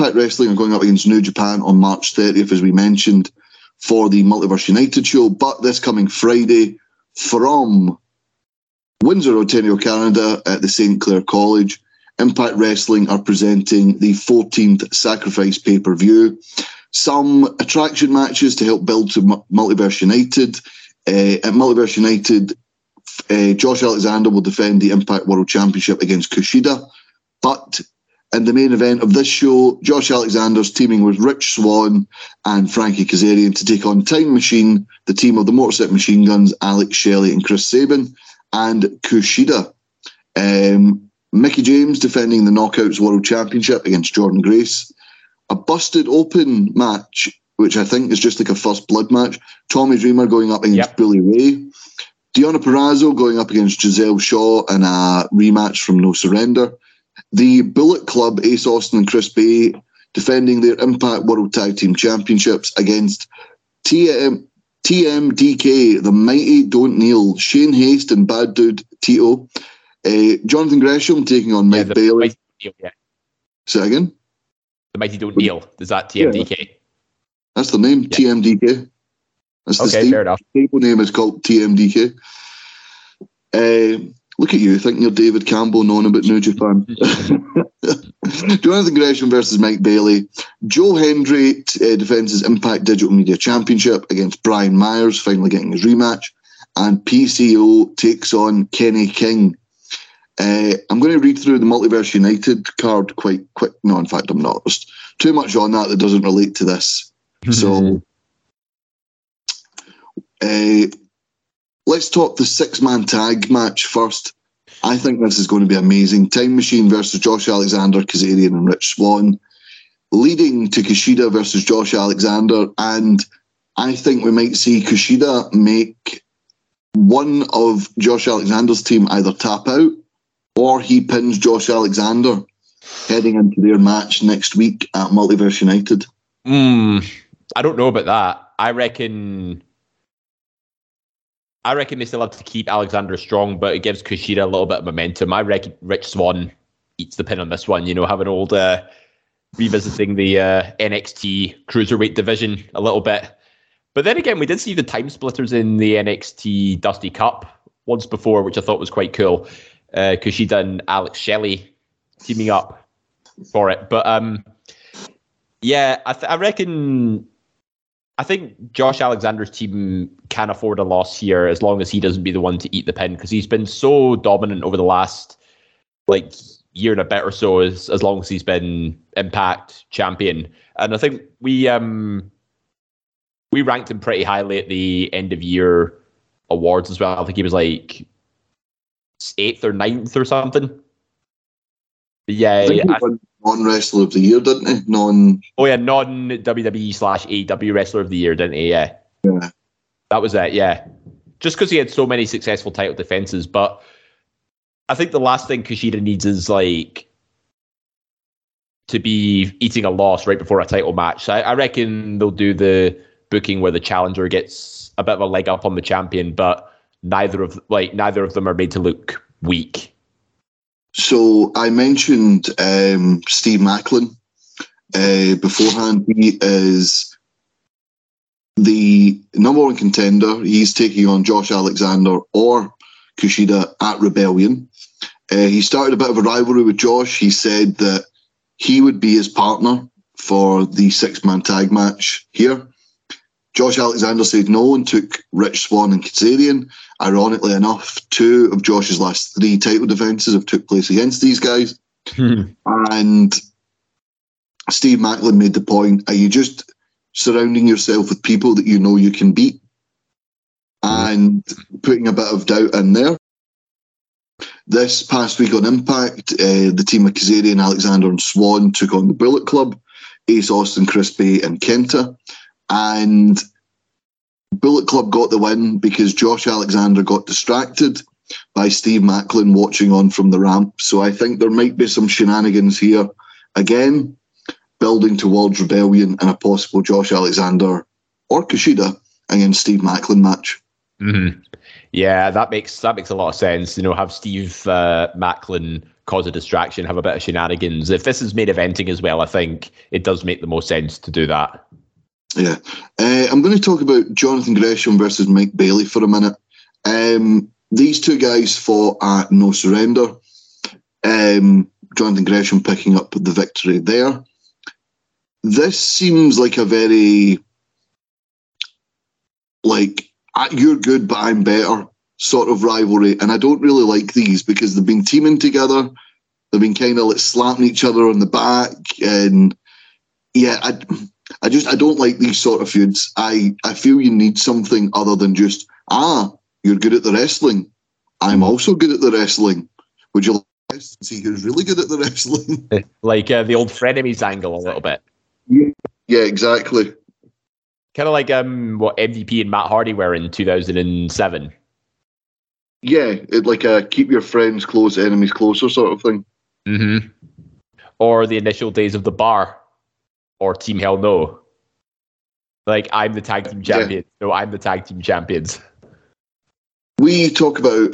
Japan on March 30th, as we mentioned, for the Multiverse United show. But this coming Friday from Windsor, Ontario, Canada, at the St. Clair College, Impact Wrestling are presenting the 14th Sacrifice pay-per-view. Some attraction matches to help build to Multiverse United. At Multiverse United, Josh Alexander will defend the Impact World Championship against Kushida. But in the main event of this show, Josh Alexander's teaming with Rich Swann and Frankie Kazarian to take on Time Machine, the team of the Motor City Machine Guns, Alex Shelley and Chris Sabin, and Kushida. Mickie James defending the Knockouts World Championship against Jordan Grace. A busted open match, which I think is just like a first blood match. Tommy Dreamer going up against Bully Ray. Deonna Purrazzo going up against Giselle Shaw in a rematch from No Surrender. The Bullet Club, Ace Austin and Chris Bay, defending their Impact World Tag Team Championships against TMDK, the Mighty Don't Kneel, Shane Haste and Bad Dude Tito. Jonathan Gresham taking on Mike Bailey. Say that again? The Mighty Don't Kneel. Is that TMDK? Yeah. That's the name, TMDK. That's the fair enough. stable name is called TMDK. Look at you, thinking you're David Campbell knowing about New Japan. Jonathan Gresham versus Mike Bailey. Joe Hendry defends his Impact Digital Media Championship against Brian Myers, finally getting his rematch. And PCO takes on Kenny King. I'm going to read through the Multiverse United card quite quick. No, in fact, I'm not. There's too much on that doesn't relate to this. So let's talk the six-man tag match first. I think this is going to be amazing. Time Machine versus Josh Alexander, Kazarian and Rich Swann, leading to Kushida versus Josh Alexander. And I think we might see Kushida make one of Josh Alexander's team either tap out or he pins Josh Alexander heading into their match next week at Multiverse United. I don't know about that. I reckon they still have to keep Alexander strong, but it gives Kushida a little bit of momentum. I reckon Rich Swann eats the pin on this one, having old revisiting the NXT Cruiserweight division a little bit. But then again, we did see the time splitters in the NXT Dusty Cup once before, which I thought was quite cool. Kushida and Alex Shelley teaming up for it. But yeah, I reckon. I think Josh Alexander's team can afford a loss here as long as he doesn't be the one to eat the pin, because he's been so dominant over the last year and a bit or so, as long as he's been Impact champion. And I think we ranked him pretty highly at the end of year awards as well. I think he was 8th or 9th or something. But yeah, non-wrestler of the year, didn't he? Non-WWE/AEW wrestler of the year, didn't he? Yeah. That was it. Yeah, just because he had so many successful title defenses. But I think the last thing Kushida needs is to be eating a loss right before a title match. So I reckon they'll do the booking where the challenger gets a bit of a leg up on the champion, but neither of them are made to look weak. So I mentioned Steve Macklin beforehand. He is the number one contender. He's taking on Josh Alexander or Kushida at Rebellion. He started a bit of a rivalry with Josh. He said that he would be his partner for the 6-man tag match here. Josh Alexander said no and took Rich Swann and Kazarian. Ironically enough, 2 of Josh's last 3 title defences have took place against these guys. And Steve Macklin made the point, are you just surrounding yourself with people that you know you can beat? And putting a bit of doubt in there. This past week on Impact, the team of Kazarian, Alexander and Swann took on the Bullet Club, Ace Austin, Chris Bay and Kenta. And Bullet Club got the win because Josh Alexander got distracted by Steve Macklin watching on from the ramp. So I think there might be some shenanigans here again, building towards Rebellion and a possible Josh Alexander or Kushida against Steve Macklin match. Mm-hmm. Yeah, that makes a lot of sense. Have Steve Macklin cause a distraction, have a bit of shenanigans. If this is main eventing as well, I think it does make the most sense to do that. Yeah. I'm going to talk about Jonathan Gresham versus Mike Bailey for a minute. These 2 guys fought at No Surrender. Jonathan Gresham picking up the victory there. This seems like a very, you're good, but I'm better sort of rivalry. And I don't really like these because they've been teaming together. They've been kind of slapping each other on the back. And yeah, I don't like these sort of feuds. I feel you need something other than just, you're good at the wrestling. I'm also good at the wrestling. Would you like to see who's really good at the wrestling? The old frenemies angle a little bit. Yeah, exactly. Kind of like what MVP and Matt Hardy were in 2007. Yeah, like a keep your friends close, enemies closer sort of thing. Mm-hmm. Or the initial days of the Bar. Or Team Hell No. I'm the tag team champion. Yeah. No, I'm the tag team champions. We talk about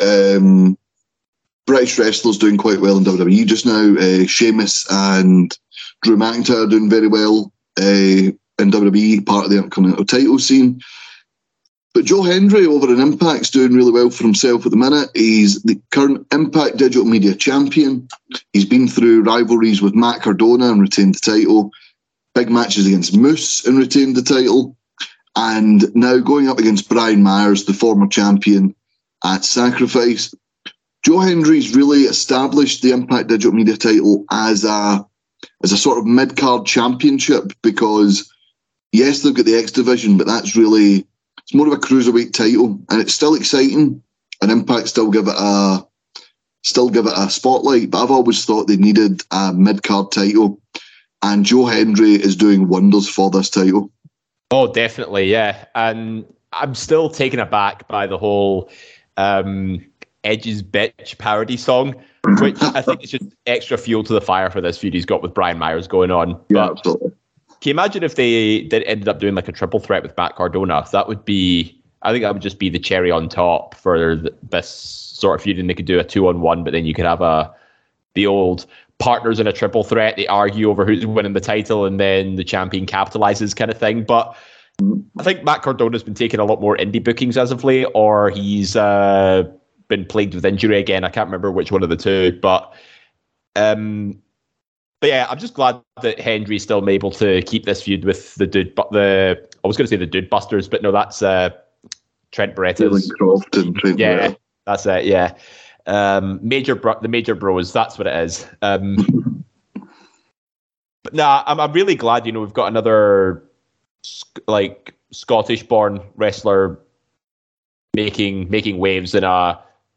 British wrestlers doing quite well in WWE just now. Sheamus and Drew McIntyre are doing very well in WWE, part of the upcoming title scene. But Joe Hendry over in Impact's doing really well for himself at the minute. He's the current Impact Digital Media Champion. He's been through rivalries with Matt Cardona and retained the title. Big matches against Moose and retained the title. And now going up against Brian Myers, the former champion at Sacrifice. Joe Hendry's really established the Impact Digital Media title as a sort of mid-card championship because, yes, they've got the X Division, but it's more of a cruiserweight title. And it's still exciting. And Impact still give it a spotlight. But I've always thought they needed a mid-card title. And Joe Hendry is doing wonders for this title. Oh, definitely, yeah. And I'm still taken aback by the whole Edge's Bitch parody song, which I think is just extra fuel to the fire for this feud he's got with Brian Myers going on. Yeah, but absolutely. Can you imagine if they ended up doing a triple threat with Matt Cardona? I think that would just be the cherry on top for this sort of feud, and they could do a 2-on-1, but then you could have the old partners in a triple threat. They argue over who's winning the title, and then the champion capitalizes kind of thing. But I think Matt Cardona's been taking a lot more indie bookings as of late, or he's been plagued with injury again. I can't remember which one of the two, but yeah, I'm just glad that Hendry's still able to keep this feud with the dude. But I was going to say the Dude Busters, but no, that's Trent Beretta's. Croft and Trent Beretta. That's it. Yeah, the Major Bros. That's what it is. But nah, I'm really glad. We've got another like Scottish-born wrestler making waves in a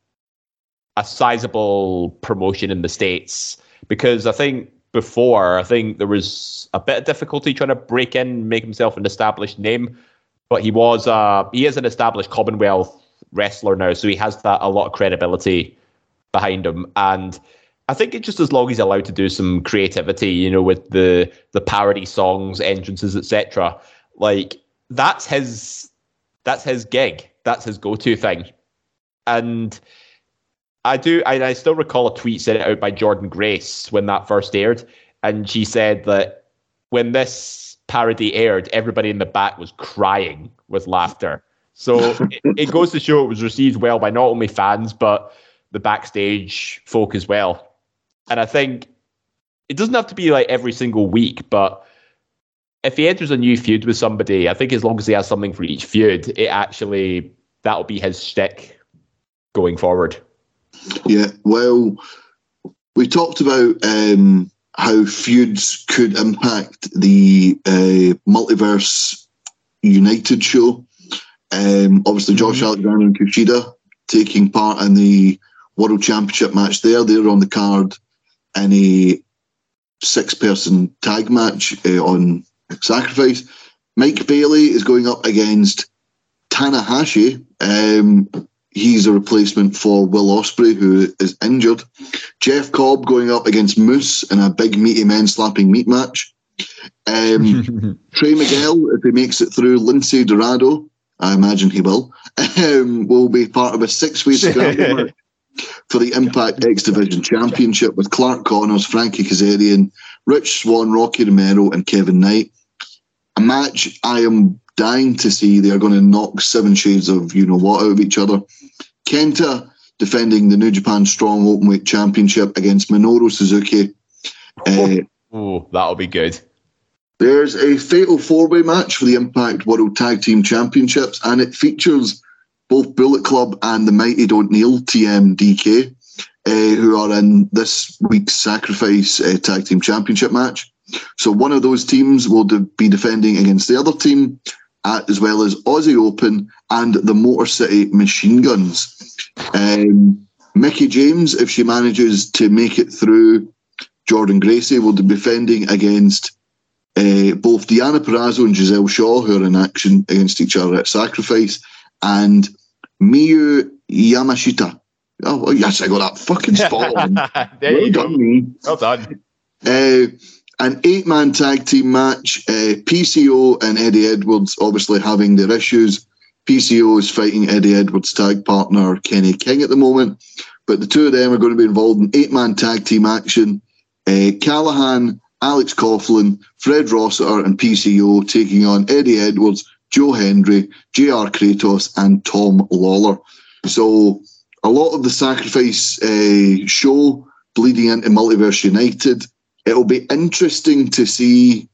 sizable promotion in the States, because I think there was a bit of difficulty trying to break in, make himself an established name, but he is an established Commonwealth wrestler now, so he has a lot of credibility behind him. And I think it's just as long as he's allowed to do some creativity, with the parody songs, entrances, etc. Like that's his gig. That's his go-to thing. And I still recall a tweet sent out by Jordan Grace when that first aired, and she said that when this parody aired, everybody in the back was crying with laughter. So it goes to show it was received well by not only fans, but the backstage folk as well. And I think it doesn't have to be like every single week, but if he enters a new feud with somebody, I think as long as he has something for each feud, that'll be his shtick going forward. Yeah, well, we talked about how feuds could impact the Multiverse United show. Obviously, Josh Alexander and Kushida taking part in the World Championship match there. They're on the card in a 6-person tag match on Sacrifice. Mike Bailey is going up against Tanahashi. He's a replacement for Will Ospreay, who is injured. Jeff Cobb going up against Moose in a big meaty men slapping meat match. Trey Miguel, if he makes it through Lindsay Dorado, I imagine he will be part of a 6-way scramble match for the Impact X Division Championship with Clark Connors, Frankie Kazarian, Rich Swann, Rocky Romero, and Kevin Knight. A match I am dying to see. They are going to knock 7 shades of you-know-what out of each other. Kenta defending the New Japan Strong Openweight Championship against Minoru Suzuki. That'll be good. There's a fatal 4-way match for the Impact World Tag Team Championships, and it features both Bullet Club and the Mighty Don't Kneel, TMDK, who are in this week's Sacrifice Tag Team Championship match. So one of those teams will be defending against the other team, as well as Aussie Open and the Motor City Machine Guns. Mickie James, if she manages to make it through Jordan Gracie, will be defending against both Deanna Purrazzo and Giselle Shaw, who are in action against each other at Sacrifice, and Miyu Yamashita. Oh, yes, I got that fucking spot on. There well you done, go. me. Well done. An 8-man tag team match. PCO and Eddie Edwards obviously having their issues. PCO is fighting Eddie Edwards' tag partner Kenny King at the moment, but the two of them are going to be involved in 8-man tag team action. Callahan, Alex Coughlin, Fred Rossiter and PCO taking on Eddie Edwards, Joe Hendry, JR Kratos and Tom Lawler. So a lot of the Sacrifice show bleeding into Multiverse United. It'll be interesting to see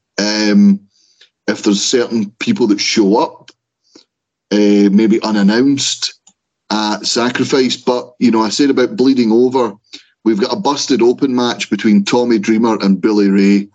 if there's certain people that show up, maybe unannounced at Sacrifice. But, I said about bleeding over, we've got a busted open match between Tommy Dreamer and Billy Ray.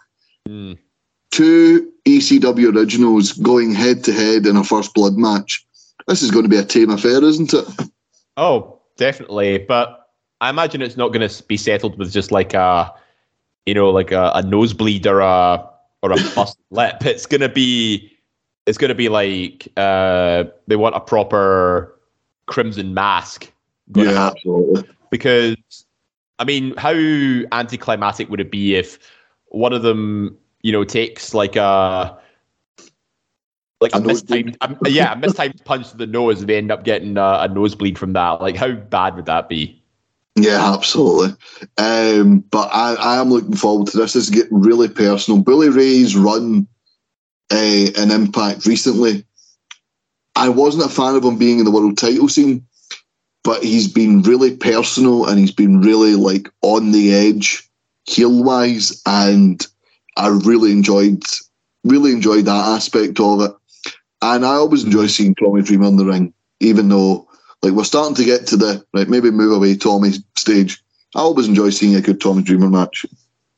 2 ECW originals going head-to-head in a first blood match. This is going to be a tame affair, isn't it? Oh, definitely. But I imagine it's not going to be settled with just like a nosebleed or a busted lip. It's gonna be like they want a proper crimson mask. Yeah, absolutely. Because I mean, how anticlimactic would it be if one of them, takes like a mistimed punch to the nose and they end up getting a nosebleed from that? Like, how bad would that be? Yeah, absolutely. But I am looking forward to this. This is getting really personal. Billy Ray's run in Impact recently, I wasn't a fan of him being in the world title scene. but he's been really personal and he's been really like on the edge heel wise, and I really enjoyed that aspect of it. And I always enjoy seeing Tommy Dreamer in the ring, even though like we're starting to get to the right, maybe move away Tommy stage. I always enjoy seeing a good Tommy Dreamer match.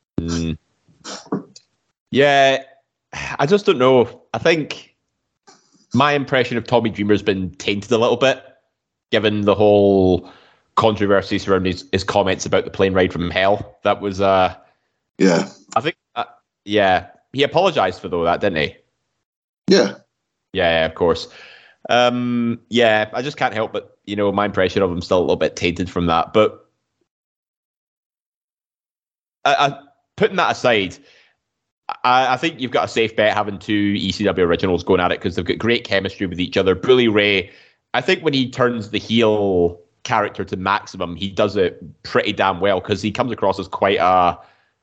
Yeah, I just don't know. I think my impression of Tommy Dreamer has been tainted a little bit, given the whole controversy surrounding his comments about the plane ride from hell. That was, yeah. I think, he apologized for that, didn't he? Yeah. Yeah, of course. I just can't help but, my impression of him still a little bit tainted from that. But putting that aside, I think you've got a safe bet having two ECW originals going at it because they've got great chemistry with each other. Bully Ray, I think when he turns the heel character to maximum, he does it pretty damn well because he comes across as quite for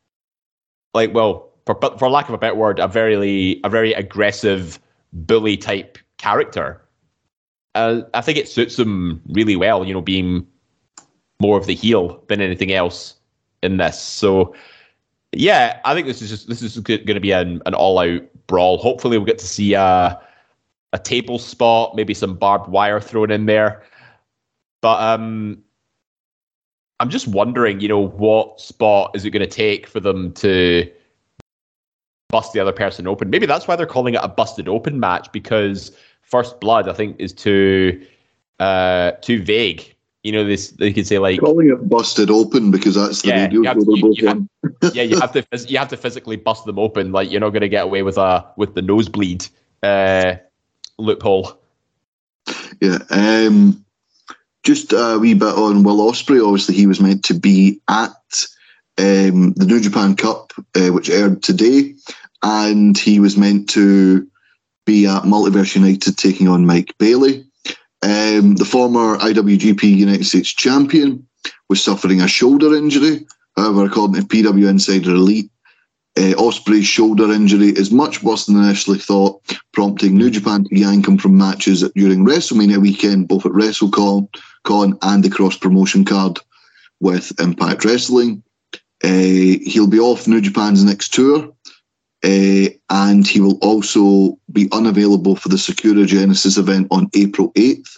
lack of a better word, a very aggressive bully type character. I think it suits him really well, being more of the heel than anything else in this. So, yeah, I think this is going to be an all-out brawl. Hopefully, we'll get to see a table spot, maybe some barbed wire thrown in there. But I'm just wondering, what spot is it going to take for them to bust the other person open? Maybe that's why they're calling it a busted open match, because First Blood, I think, is too vague. They could say like calling it busted open because that's the radio you have to physically bust them open. Like you're not going to get away with the nosebleed loophole. Yeah. Just a wee bit on Will Ospreay. Obviously, he was meant to be at the New Japan Cup, which aired today, and he was meant to be at Multiverse United taking on Mike Bailey. The former IWGP United States champion was suffering a shoulder injury. However, according to PW Insider Elite, Ospreay's shoulder injury is much worse than initially thought, prompting New Japan to yank him from matches during WrestleMania weekend, both at WrestleCon and the cross-promotion card with Impact Wrestling. He'll be off New Japan's next tour, and he will also be unavailable for the Sakura Genesis event on April 8th.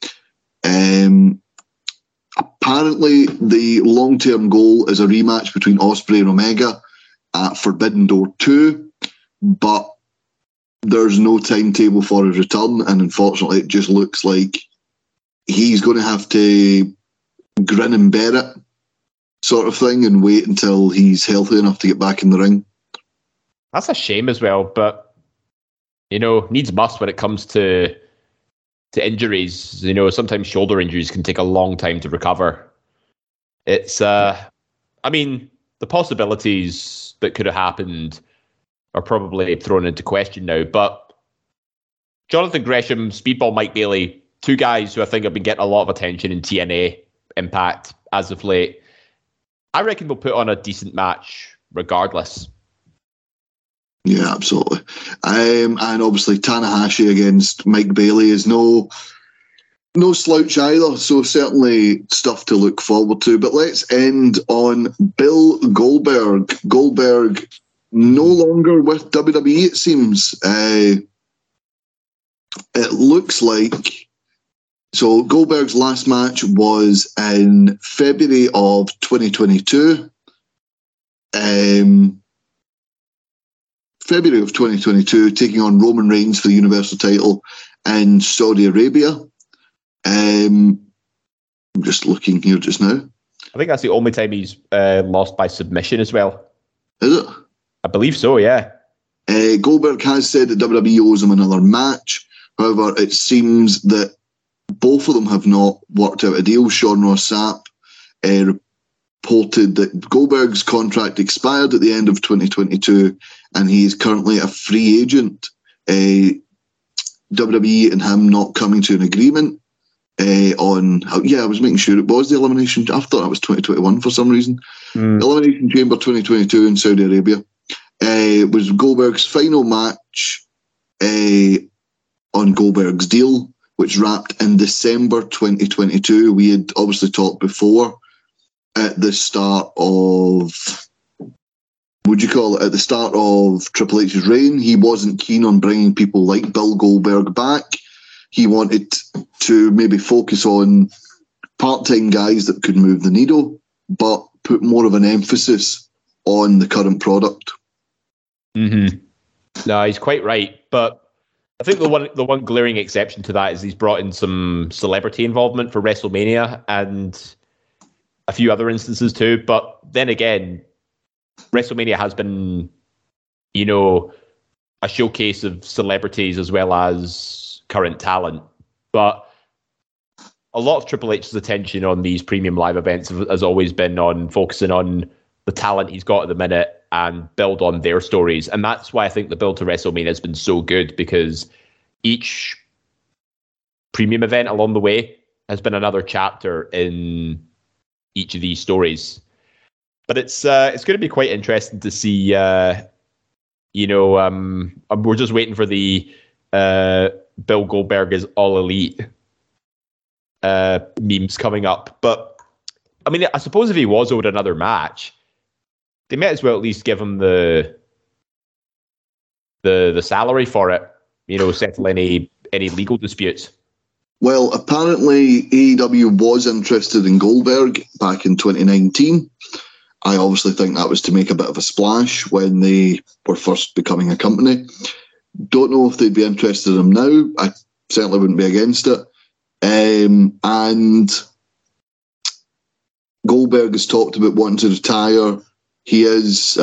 Apparently, the long-term goal is a rematch between Ospreay and Omega at Forbidden Door 2, but there's no timetable for his return, and unfortunately it just looks like he's going to have to grin and bear it sort of thing and wait until he's healthy enough to get back in the ring. That's a shame as well, but needs must when it comes to injuries. Sometimes shoulder injuries can take a long time to recover. It's the possibilities that could have happened are probably thrown into question now, but Jonathan Gresham, Speedball Mike Bailey, two guys who I think have been getting a lot of attention in TNA Impact as of late. I reckon we'll put on a decent match regardless. Yeah, absolutely. And obviously Tanahashi against Mike Bailey is no slouch either, so certainly stuff to look forward to. But let's end on Bill Goldberg. Goldberg no longer with WWE, it seems. It looks like... So Goldberg's last match was in February of 2022. February of 2022, taking on Roman Reigns for the Universal title in Saudi Arabia. I'm just looking here just now. I think that's the only time he's lost by submission as well. Is it? I believe so, yeah. Goldberg has said that WWE owes him another match. However, it seems that both of them have not worked out a deal. Sean Ross Sapp reported that Goldberg's contract expired at the end of 2022 and he is currently a free agent. WWE and him not coming to an agreement I was making sure it was the Elimination. I thought it was 2021 for some reason. Elimination Chamber 2022 in Saudi Arabia was Goldberg's final match on Goldberg's deal which wrapped in December 2022. We had obviously talked before at the start of, at the start of Triple H's reign, he wasn't keen on bringing people like Bill Goldberg back. He wanted to maybe focus on part-time guys that could move the needle, but put more of an emphasis on the current product. Mm-hmm. No, he's quite right. But I think the one glaring exception to that is he's brought in some celebrity involvement for WrestleMania and a few other instances too. But then again, WrestleMania has been, a showcase of celebrities as well as current talent. But a lot of Triple H's attention on these premium live events has always been on focusing on the talent he's got at the minute and build on their stories. And that's why I think the build to WrestleMania has been so good, because each premium event along the way has been another chapter in each of these stories. But it's going to be quite interesting to see, we're just waiting for the Bill Goldberg is All Elite memes coming up. But I mean, I suppose if he was owed another match, they might as well at least give him the salary for it, settle any legal disputes. Well, apparently AEW was interested in Goldberg back in 2019. I obviously think that was to make a bit of a splash when they were first becoming a company. Don't know if they'd be interested in him now. I certainly wouldn't be against it. And Goldberg has talked about wanting to retire. He is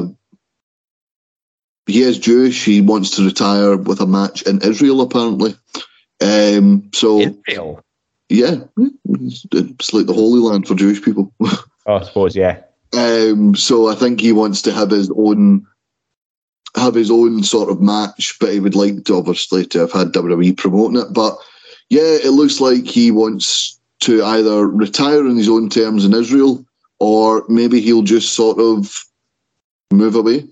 Jewish. He wants to retire with a match in Israel, apparently. Israel? Yeah. It's like the Holy Land for Jewish people. Oh, I suppose, yeah. So I think he wants to have his own sort of match, but he would like to obviously to have had WWE promoting it. But yeah, it looks like he wants to either retire on his own terms in Israel, or maybe he'll just sort of move away.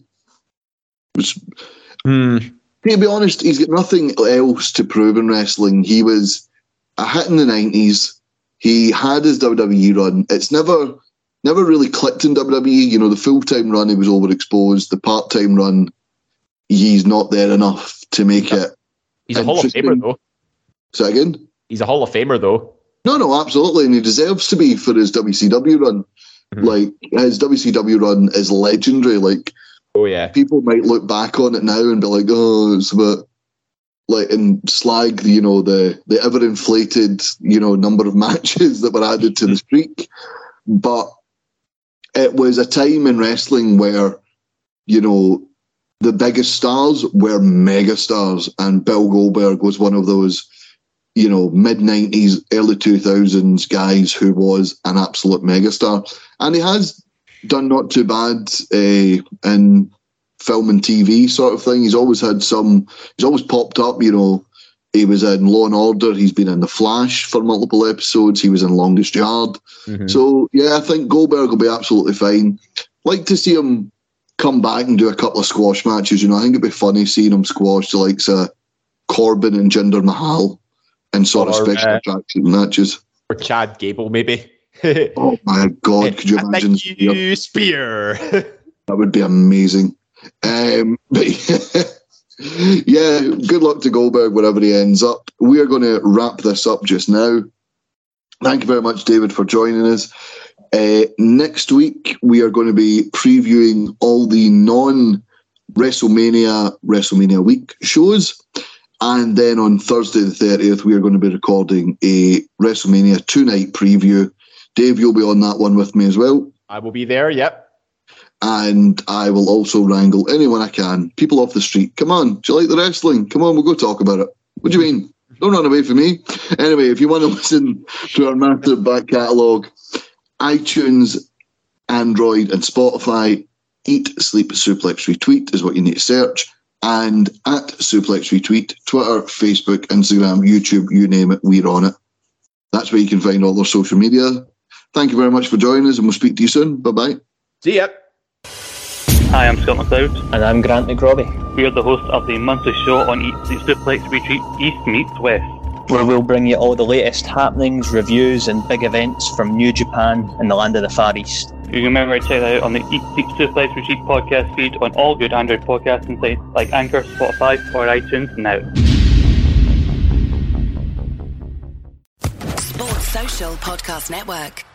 To be honest, he's got nothing else to prove in wrestling. He was a hit in the 90s. He had his WWE run. It's never really clicked in WWE. The full-time run, he was overexposed. The part-time run, he's not there enough to make it. He's a Hall of Famer, though. Say again? He's a Hall of Famer, though. No, absolutely. And he deserves to be for his WCW run. Mm-hmm. Like, his WCW run is legendary. Like, oh yeah, people might look back on it now and be like, oh, it's a bit like, and slag, the ever inflated, number of matches that were added to the streak. But it was a time in wrestling where, the biggest stars were mega stars, and Bill Goldberg was one of those, mid-90s, early 2000s guys who was an absolute megastar. And he has done not too bad in film and TV sort of thing. He's always popped up, he was in Law and Order, he's been in The Flash for multiple episodes, he was in Longest Yard. Mm-hmm. So yeah, I think Goldberg will be absolutely fine. Like to see him come back and do a couple of squash matches. I think it'd be funny seeing him squash the likes of Corbin and Jinder Mahal in sort of special attraction matches. Or Chad Gable, maybe. Oh my God, could you imagine? Thank you, Spear. That would be amazing. But yeah, good luck to Goldberg wherever he ends up. We are going to wrap this up just now. Thank you very much, David, for joining us. Next week, we are going to be previewing all the non-WrestleMania week shows. And then on Thursday the 30th, we are going to be recording a WrestleMania 2-night preview. Dave, you'll be on that one with me as well. I will be there, yep. And I will also wrangle anyone I can. People off the street. Come on, do you like the wrestling? Come on, we'll go talk about it. What do you mean? Don't run away from me. Anyway, if you want to listen to our massive back catalogue, iTunes, Android and Spotify, Eat, Sleep, Suplex, Retweet is what you need to search. And at Suplex Retweet, Twitter, Facebook, Instagram, YouTube, you name it, we're on it. That's where you can find all their social media. Thank you very much for joining us, and we'll speak to you soon. Bye-bye. See ya. Hi, I'm Scott McLeod. And I'm Grant McRobbie. We are the hosts of the monthly show on Eat, Sleep, Suplex, Retweet, East Meets West. where we'll bring you all the latest happenings, reviews and big events from New Japan and the land of the Far East. You can remember to check that out on the Eat Sleep Suplex Retreat podcast feed on all good Android podcasting sites like Anchor, Spotify or iTunes now. Sports Social Podcast Network.